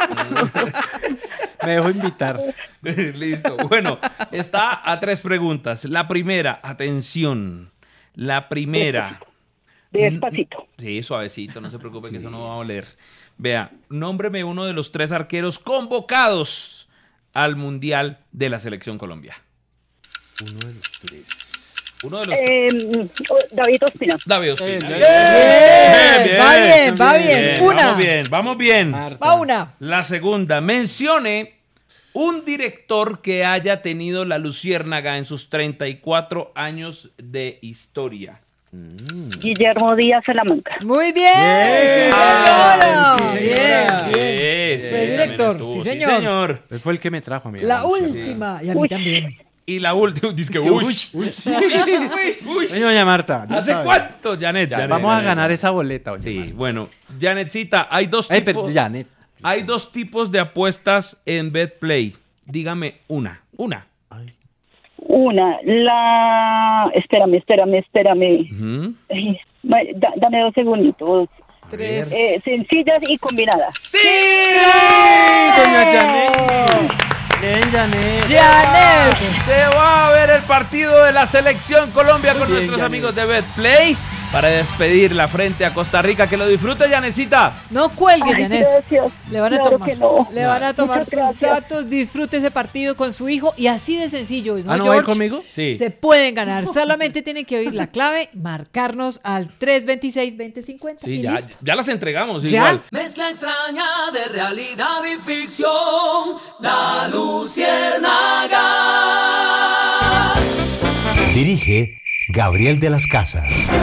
Me dejó invitar. Listo. Bueno, está a tres preguntas. La primera, atención. La primera. Despacito. Sí, suavecito, no se preocupe que eso no va a oler. Vea, nómbreme uno de los tres arqueros convocados al Mundial de la Selección Colombia. Uno de los tres. Uno de los Eh, oh, David Ospina. David Ospina. Bien, va bien, va bien. Una. Vamos bien, vamos bien. Va una. La segunda, mencione Un director que haya tenido La Luciérnaga en sus treinta y cuatro años de historia. Guillermo Díaz Salamanca. Muy bien, sí, señora. Bien, bien. Sí, Fue sí, director, también sí, estuvo. señor. Sí, señor. Él fue el que me trajo a mí. La a Luciérnaga. última, y a mí también. Y la última, dice que que uy, uy, uy, uy. Oye, doña Marta, ya ¿Hace sabe. cuánto, Janet? Janet, Vamos a Janet. ganar esa boleta, oye, Sí, Marta. bueno, Janetcita, hay dos Ay, tipos. pero Janet. Hay dos tipos de apuestas en BetPlay. Dígame una, una. Una, la... Espérame, espérame, espérame. Ujú. Ay, ma- da- dame dos segunditos. Tres. Eh, sencillas y combinadas. ¡Sí! Doña Janet. Bien, Janet. Janet. Se va a ver el partido de la Selección Colombia con Bien, nuestros Janet. amigos de BetPlay para despedirla frente a Costa Rica. Que lo disfrute, Janecita. No cuelgue, Ay, Janet. gracias. Le van a Claro tomar, que no. le van a tomar Muchas sus gracias. datos, disfrute ese partido con su hijo y así de sencillo. ¿no, ¿Ah, no va a ir George? conmigo? Sí. Se pueden ganar. Solamente tienen que oír la clave, marcarnos al tres dos seis, veinte cincuenta. Sí, y ya, listo. ya las entregamos ¿Ya? igual. Mezcla extraña de realidad y ficción. La Luciérnaga. Dirige Gabriel de las Casas.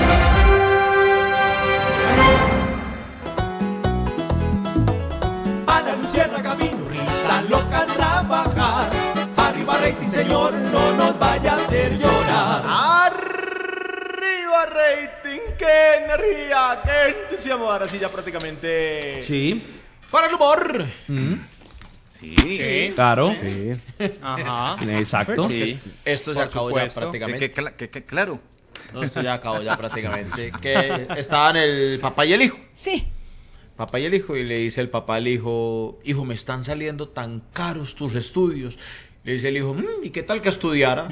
A la Luciérnaga vino risa loca a trabajar. Arriba rating, señor, no nos vaya a hacer llorar. Arriba rating, qué energía, qué entusiasmo. Ahora sí ya prácticamente Sí. para el humor. Mm, Sí. Claro. Ajá. Exacto. Pues sí. Esto se Por acabó supuesto. ya prácticamente. Que, que- que- que- claro. No, esto ya acabó ya prácticamente. Que estaban el papá y el hijo. Sí. Papá y el hijo, y le dice el papá al hijo, hijo, me están saliendo tan caros tus estudios. Le dice el hijo, "Mm, ¿y qué tal que estudiara?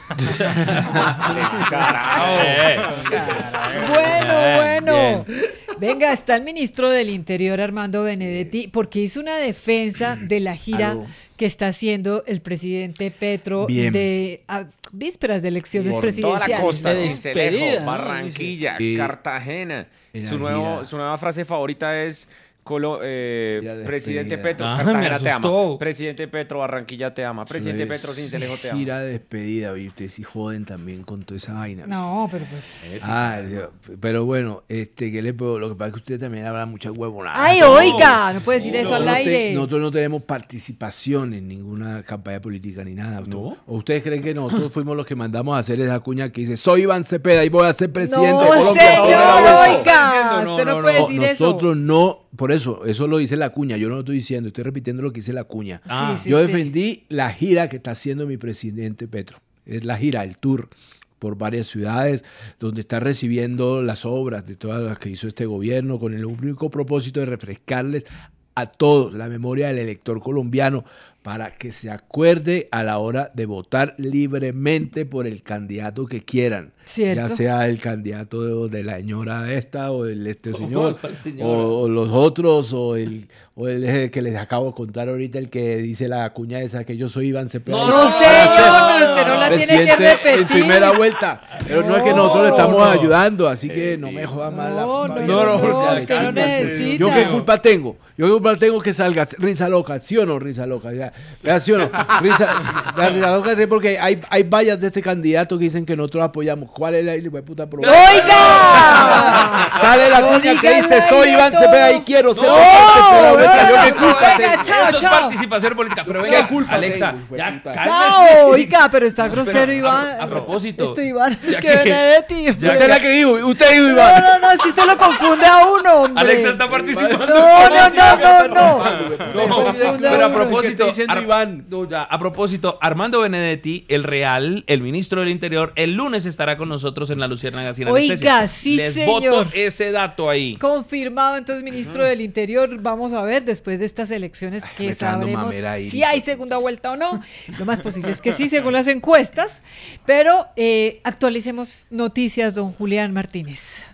Bueno, Bien, bueno. bien. Venga, está el ministro del Interior, Armando Benedetti, porque hizo una defensa de la gira Aló. que está haciendo el presidente Petro Bien. de a vísperas de elecciones Por toda presidenciales. la costa, De Cincelejo, despedida, ¿no? Barranquilla, Y- Cartagena. en Su, la nuevo, gira. su nueva frase favorita es Colo- eh, Gira de Presidente despedida. Petro, Ah, Cartagena me te asustó. ama. Presidente Petro, Barranquilla te ama. Presidente Eso es Petro, Cincelejo te ama. Gira de despedida, y ustedes sí joden también con toda esa vaina. No, pero pues. Ah, pero bueno, este, ¿qué le puedo? Lo que pasa es que usted también habla mucha huevonada. ¡Ay, oiga! No puede decir eso al Nosotros no te- aire. nosotros no tenemos participación en ninguna campaña política ni nada. ¿No? ¿O ustedes creen que nosotros fuimos los que mandamos a hacer esa cuña que dice, soy Iván Cepeda y voy a ser presidente No, de Colombia? señor, Ahora la vuelta. oiga. No, Usted no, no, puede No, decir eso. nosotros no, por eso, eso lo dice la cuña, yo no lo estoy diciendo, estoy repitiendo lo que dice la cuña. Ah. Sí, sí, yo sí. defendí la gira que está haciendo mi presidente Petro. Es la gira, el tour por varias ciudades, donde está recibiendo las obras de todas las que hizo este gobierno, con el único propósito de refrescarles a todos la memoria del elector colombiano para que se acuerde a la hora de votar libremente por el candidato que quieran. Cierto. Ya sea el candidato de, de la señora esta o el este señor, ¿Cuál señora? o, o los otros, o el, o el eh, que les acabo de contar ahorita, el que dice la cuña esa que yo soy Iván Cepeda. No, no, señor, pero usted no la tiene que Presidente repetir. En primera vuelta. Pero no, es que nosotros le estamos no. ayudando, así que no me joda más la No, no, la- no, no, ya, usted no cálmese. necesita. Yo qué culpa tengo. Yo qué culpa tengo que salga risa loca, ¿sí o no? Risa loca. Ya, ya, ¿sí o no? Risa, la risa loca es porque hay, hay vallas de este candidato que dicen que nosotros apoyamos. ¿Cuál es la hijo de puta problema? ¡Oiga! Sale la No cuña que diga dice el soy aire Iván todo. Cepeda y quiero ser No, presidente de la vuelta. Yo qué no, culpa oiga, tengo. chao, Eso es chao. participación política. Pero ¿Qué venga, culpa Alexa, tengo, hijo de ya puta? cálmese. Chao, oiga, pero está grosero, Pero, a- Iván. a propósito, Esto, Iván, es ya que que- Benedetti. ya Usted es la que dijo, usted dijo No, Iván. no, no, es que usted lo confunde a uno, hombre. Alexa está participando. No, no, no, no, no. No, pero a propósito, diciendo Ar- Iván. no, ya, a propósito, Armando Benedetti, el real, el ministro del Interior, el lunes estará con nosotros en la Luciérnaga sin Oiga, anestesia. sí, Les señor. voto ese dato ahí. Confirmado, entonces, ministro del Interior. Vamos a ver después de estas elecciones que me está dando sabremos mamera ahí. si hay segunda vuelta o no. Lo más posible es que sí, según las encuestas. Pero eh, actualicemos noticias, don Julián Martínez.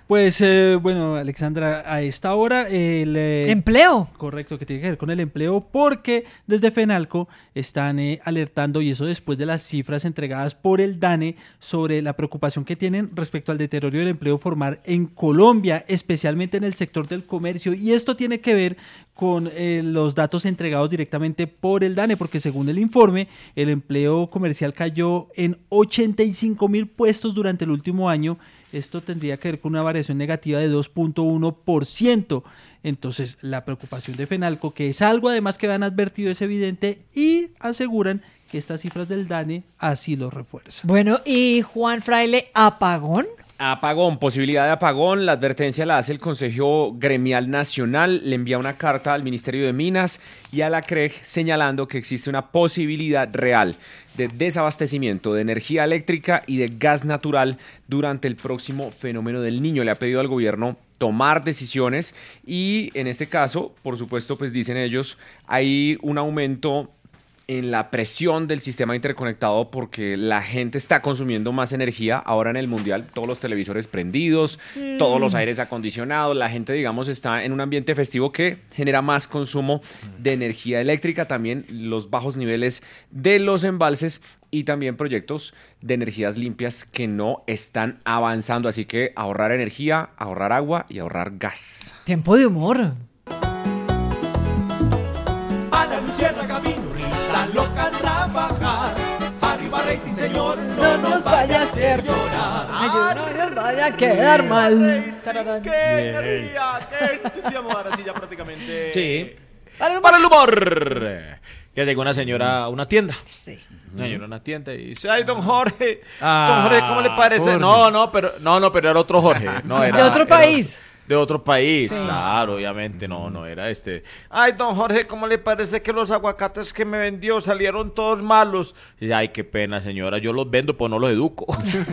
Pues eh, bueno, Alexandra, a esta hora el eh, empleo. Correcto, que tiene que ver con el empleo, porque desde FENALCO están eh, alertando, y eso después de las cifras entregadas por el DANE sobre la preocupación que tienen respecto al deterioro del empleo formal en Colombia, especialmente en el sector del comercio, y esto tiene que ver con eh, los datos entregados directamente por el DANE, porque según el informe, el empleo comercial cayó en ochenta y cinco mil puestos durante el último año. Esto tendría que ver con una variación negativa de dos punto uno por ciento. Entonces, la preocupación de FENALCO, que es algo además que han advertido, es evidente, y aseguran que estas cifras del DANE así lo refuerzan. Bueno, y Juan Fraile, ¿apagón? Apagón, posibilidad de apagón. La advertencia la hace el Consejo Gremial Nacional. Le envía una carta al Ministerio de Minas y a la C R E G señalando que existe una posibilidad real de desabastecimiento de energía eléctrica y de gas natural durante el próximo fenómeno del Niño. Le ha pedido al gobierno tomar decisiones y en este caso, por supuesto, pues dicen ellos, hay un aumento en la presión del sistema interconectado porque la gente está consumiendo más energía ahora en el mundial, todos los televisores prendidos, mm. todos los aires acondicionados, la gente digamos está en un ambiente festivo que genera más consumo de energía eléctrica, también los bajos niveles de los embalses y también proyectos de energías limpias que no están avanzando, así que ahorrar energía, ahorrar agua y ahorrar gas. Tiempo de humor. Ana Luciérnaga vino, risa loca trabajar. Arriba rating, señor, no, no nos vaya a hacer llorar. Ay, no nos vaya a quedar mal. ¡Qué energía! ¡Qué entusiasmo! Ahora sí, ya prácticamente. Sí. Para el humor. Para el humor. Que llegó una señora a una tienda. Sí. Una señora a una tienda y dice, ay, don Jorge. Ah, don Jorge, ¿cómo le parece? Jorge. No, no, pero no, no, pero era otro Jorge. No, era, De otro era país. De otro país, Sí. claro, obviamente, no, no era este. Ay, don Jorge, ¿cómo le parece que los aguacates que me vendió salieron todos malos? Y, ay, qué pena, señora, yo los vendo, pues no los educo.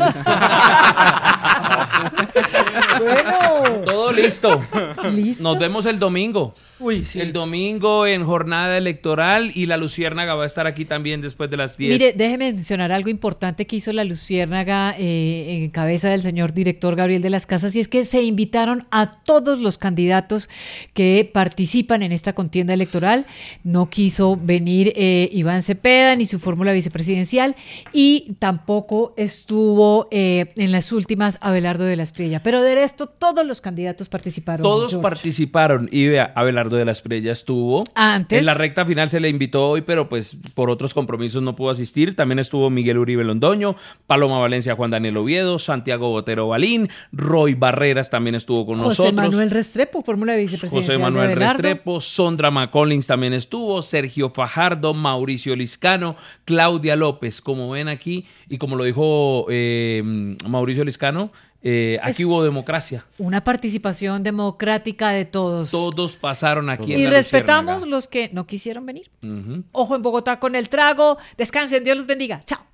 Bueno. Todo listo. ¿Listo? Nos vemos el domingo. Uy, sí. El domingo en jornada electoral y la Luciérnaga va a estar aquí también después de las diez. Mire, déjeme mencionar algo importante que hizo la Luciérnaga eh, en cabeza del señor director Gabriel de las Casas, y es que se invitaron a todos los candidatos que participan en esta contienda electoral. No quiso venir eh, Iván Cepeda ni su fórmula vicepresidencial, y tampoco estuvo eh, en las últimas Abelardo de la Espriella. Pero de esto todos los candidatos participaron. Todos George. participaron y vea, Abelardo de la Espriella estuvo. Antes. En la recta final se le invitó hoy, pero pues por otros compromisos no pudo asistir. También estuvo Miguel Uribe Londoño, Paloma Valencia, Juan Daniel Oviedo, Santiago Botero Balín, Roy Barreras también estuvo con José nosotros. Manuel Restrepo, fórmula vicepresidencial. José Manuel de Abelardo. Restrepo, Sondra McCollins también estuvo, Sergio Fajardo, Mauricio Liscano, Claudia López. Como ven aquí, y como lo dijo eh, Mauricio Liscano, eh, aquí Es hubo democracia. Una participación democrática de todos. Todos pasaron aquí en Y la respetamos Luciérnaga. los que no quisieron venir. Ujú. Ojo en Bogotá con el trago. Descansen, Dios los bendiga. Chao.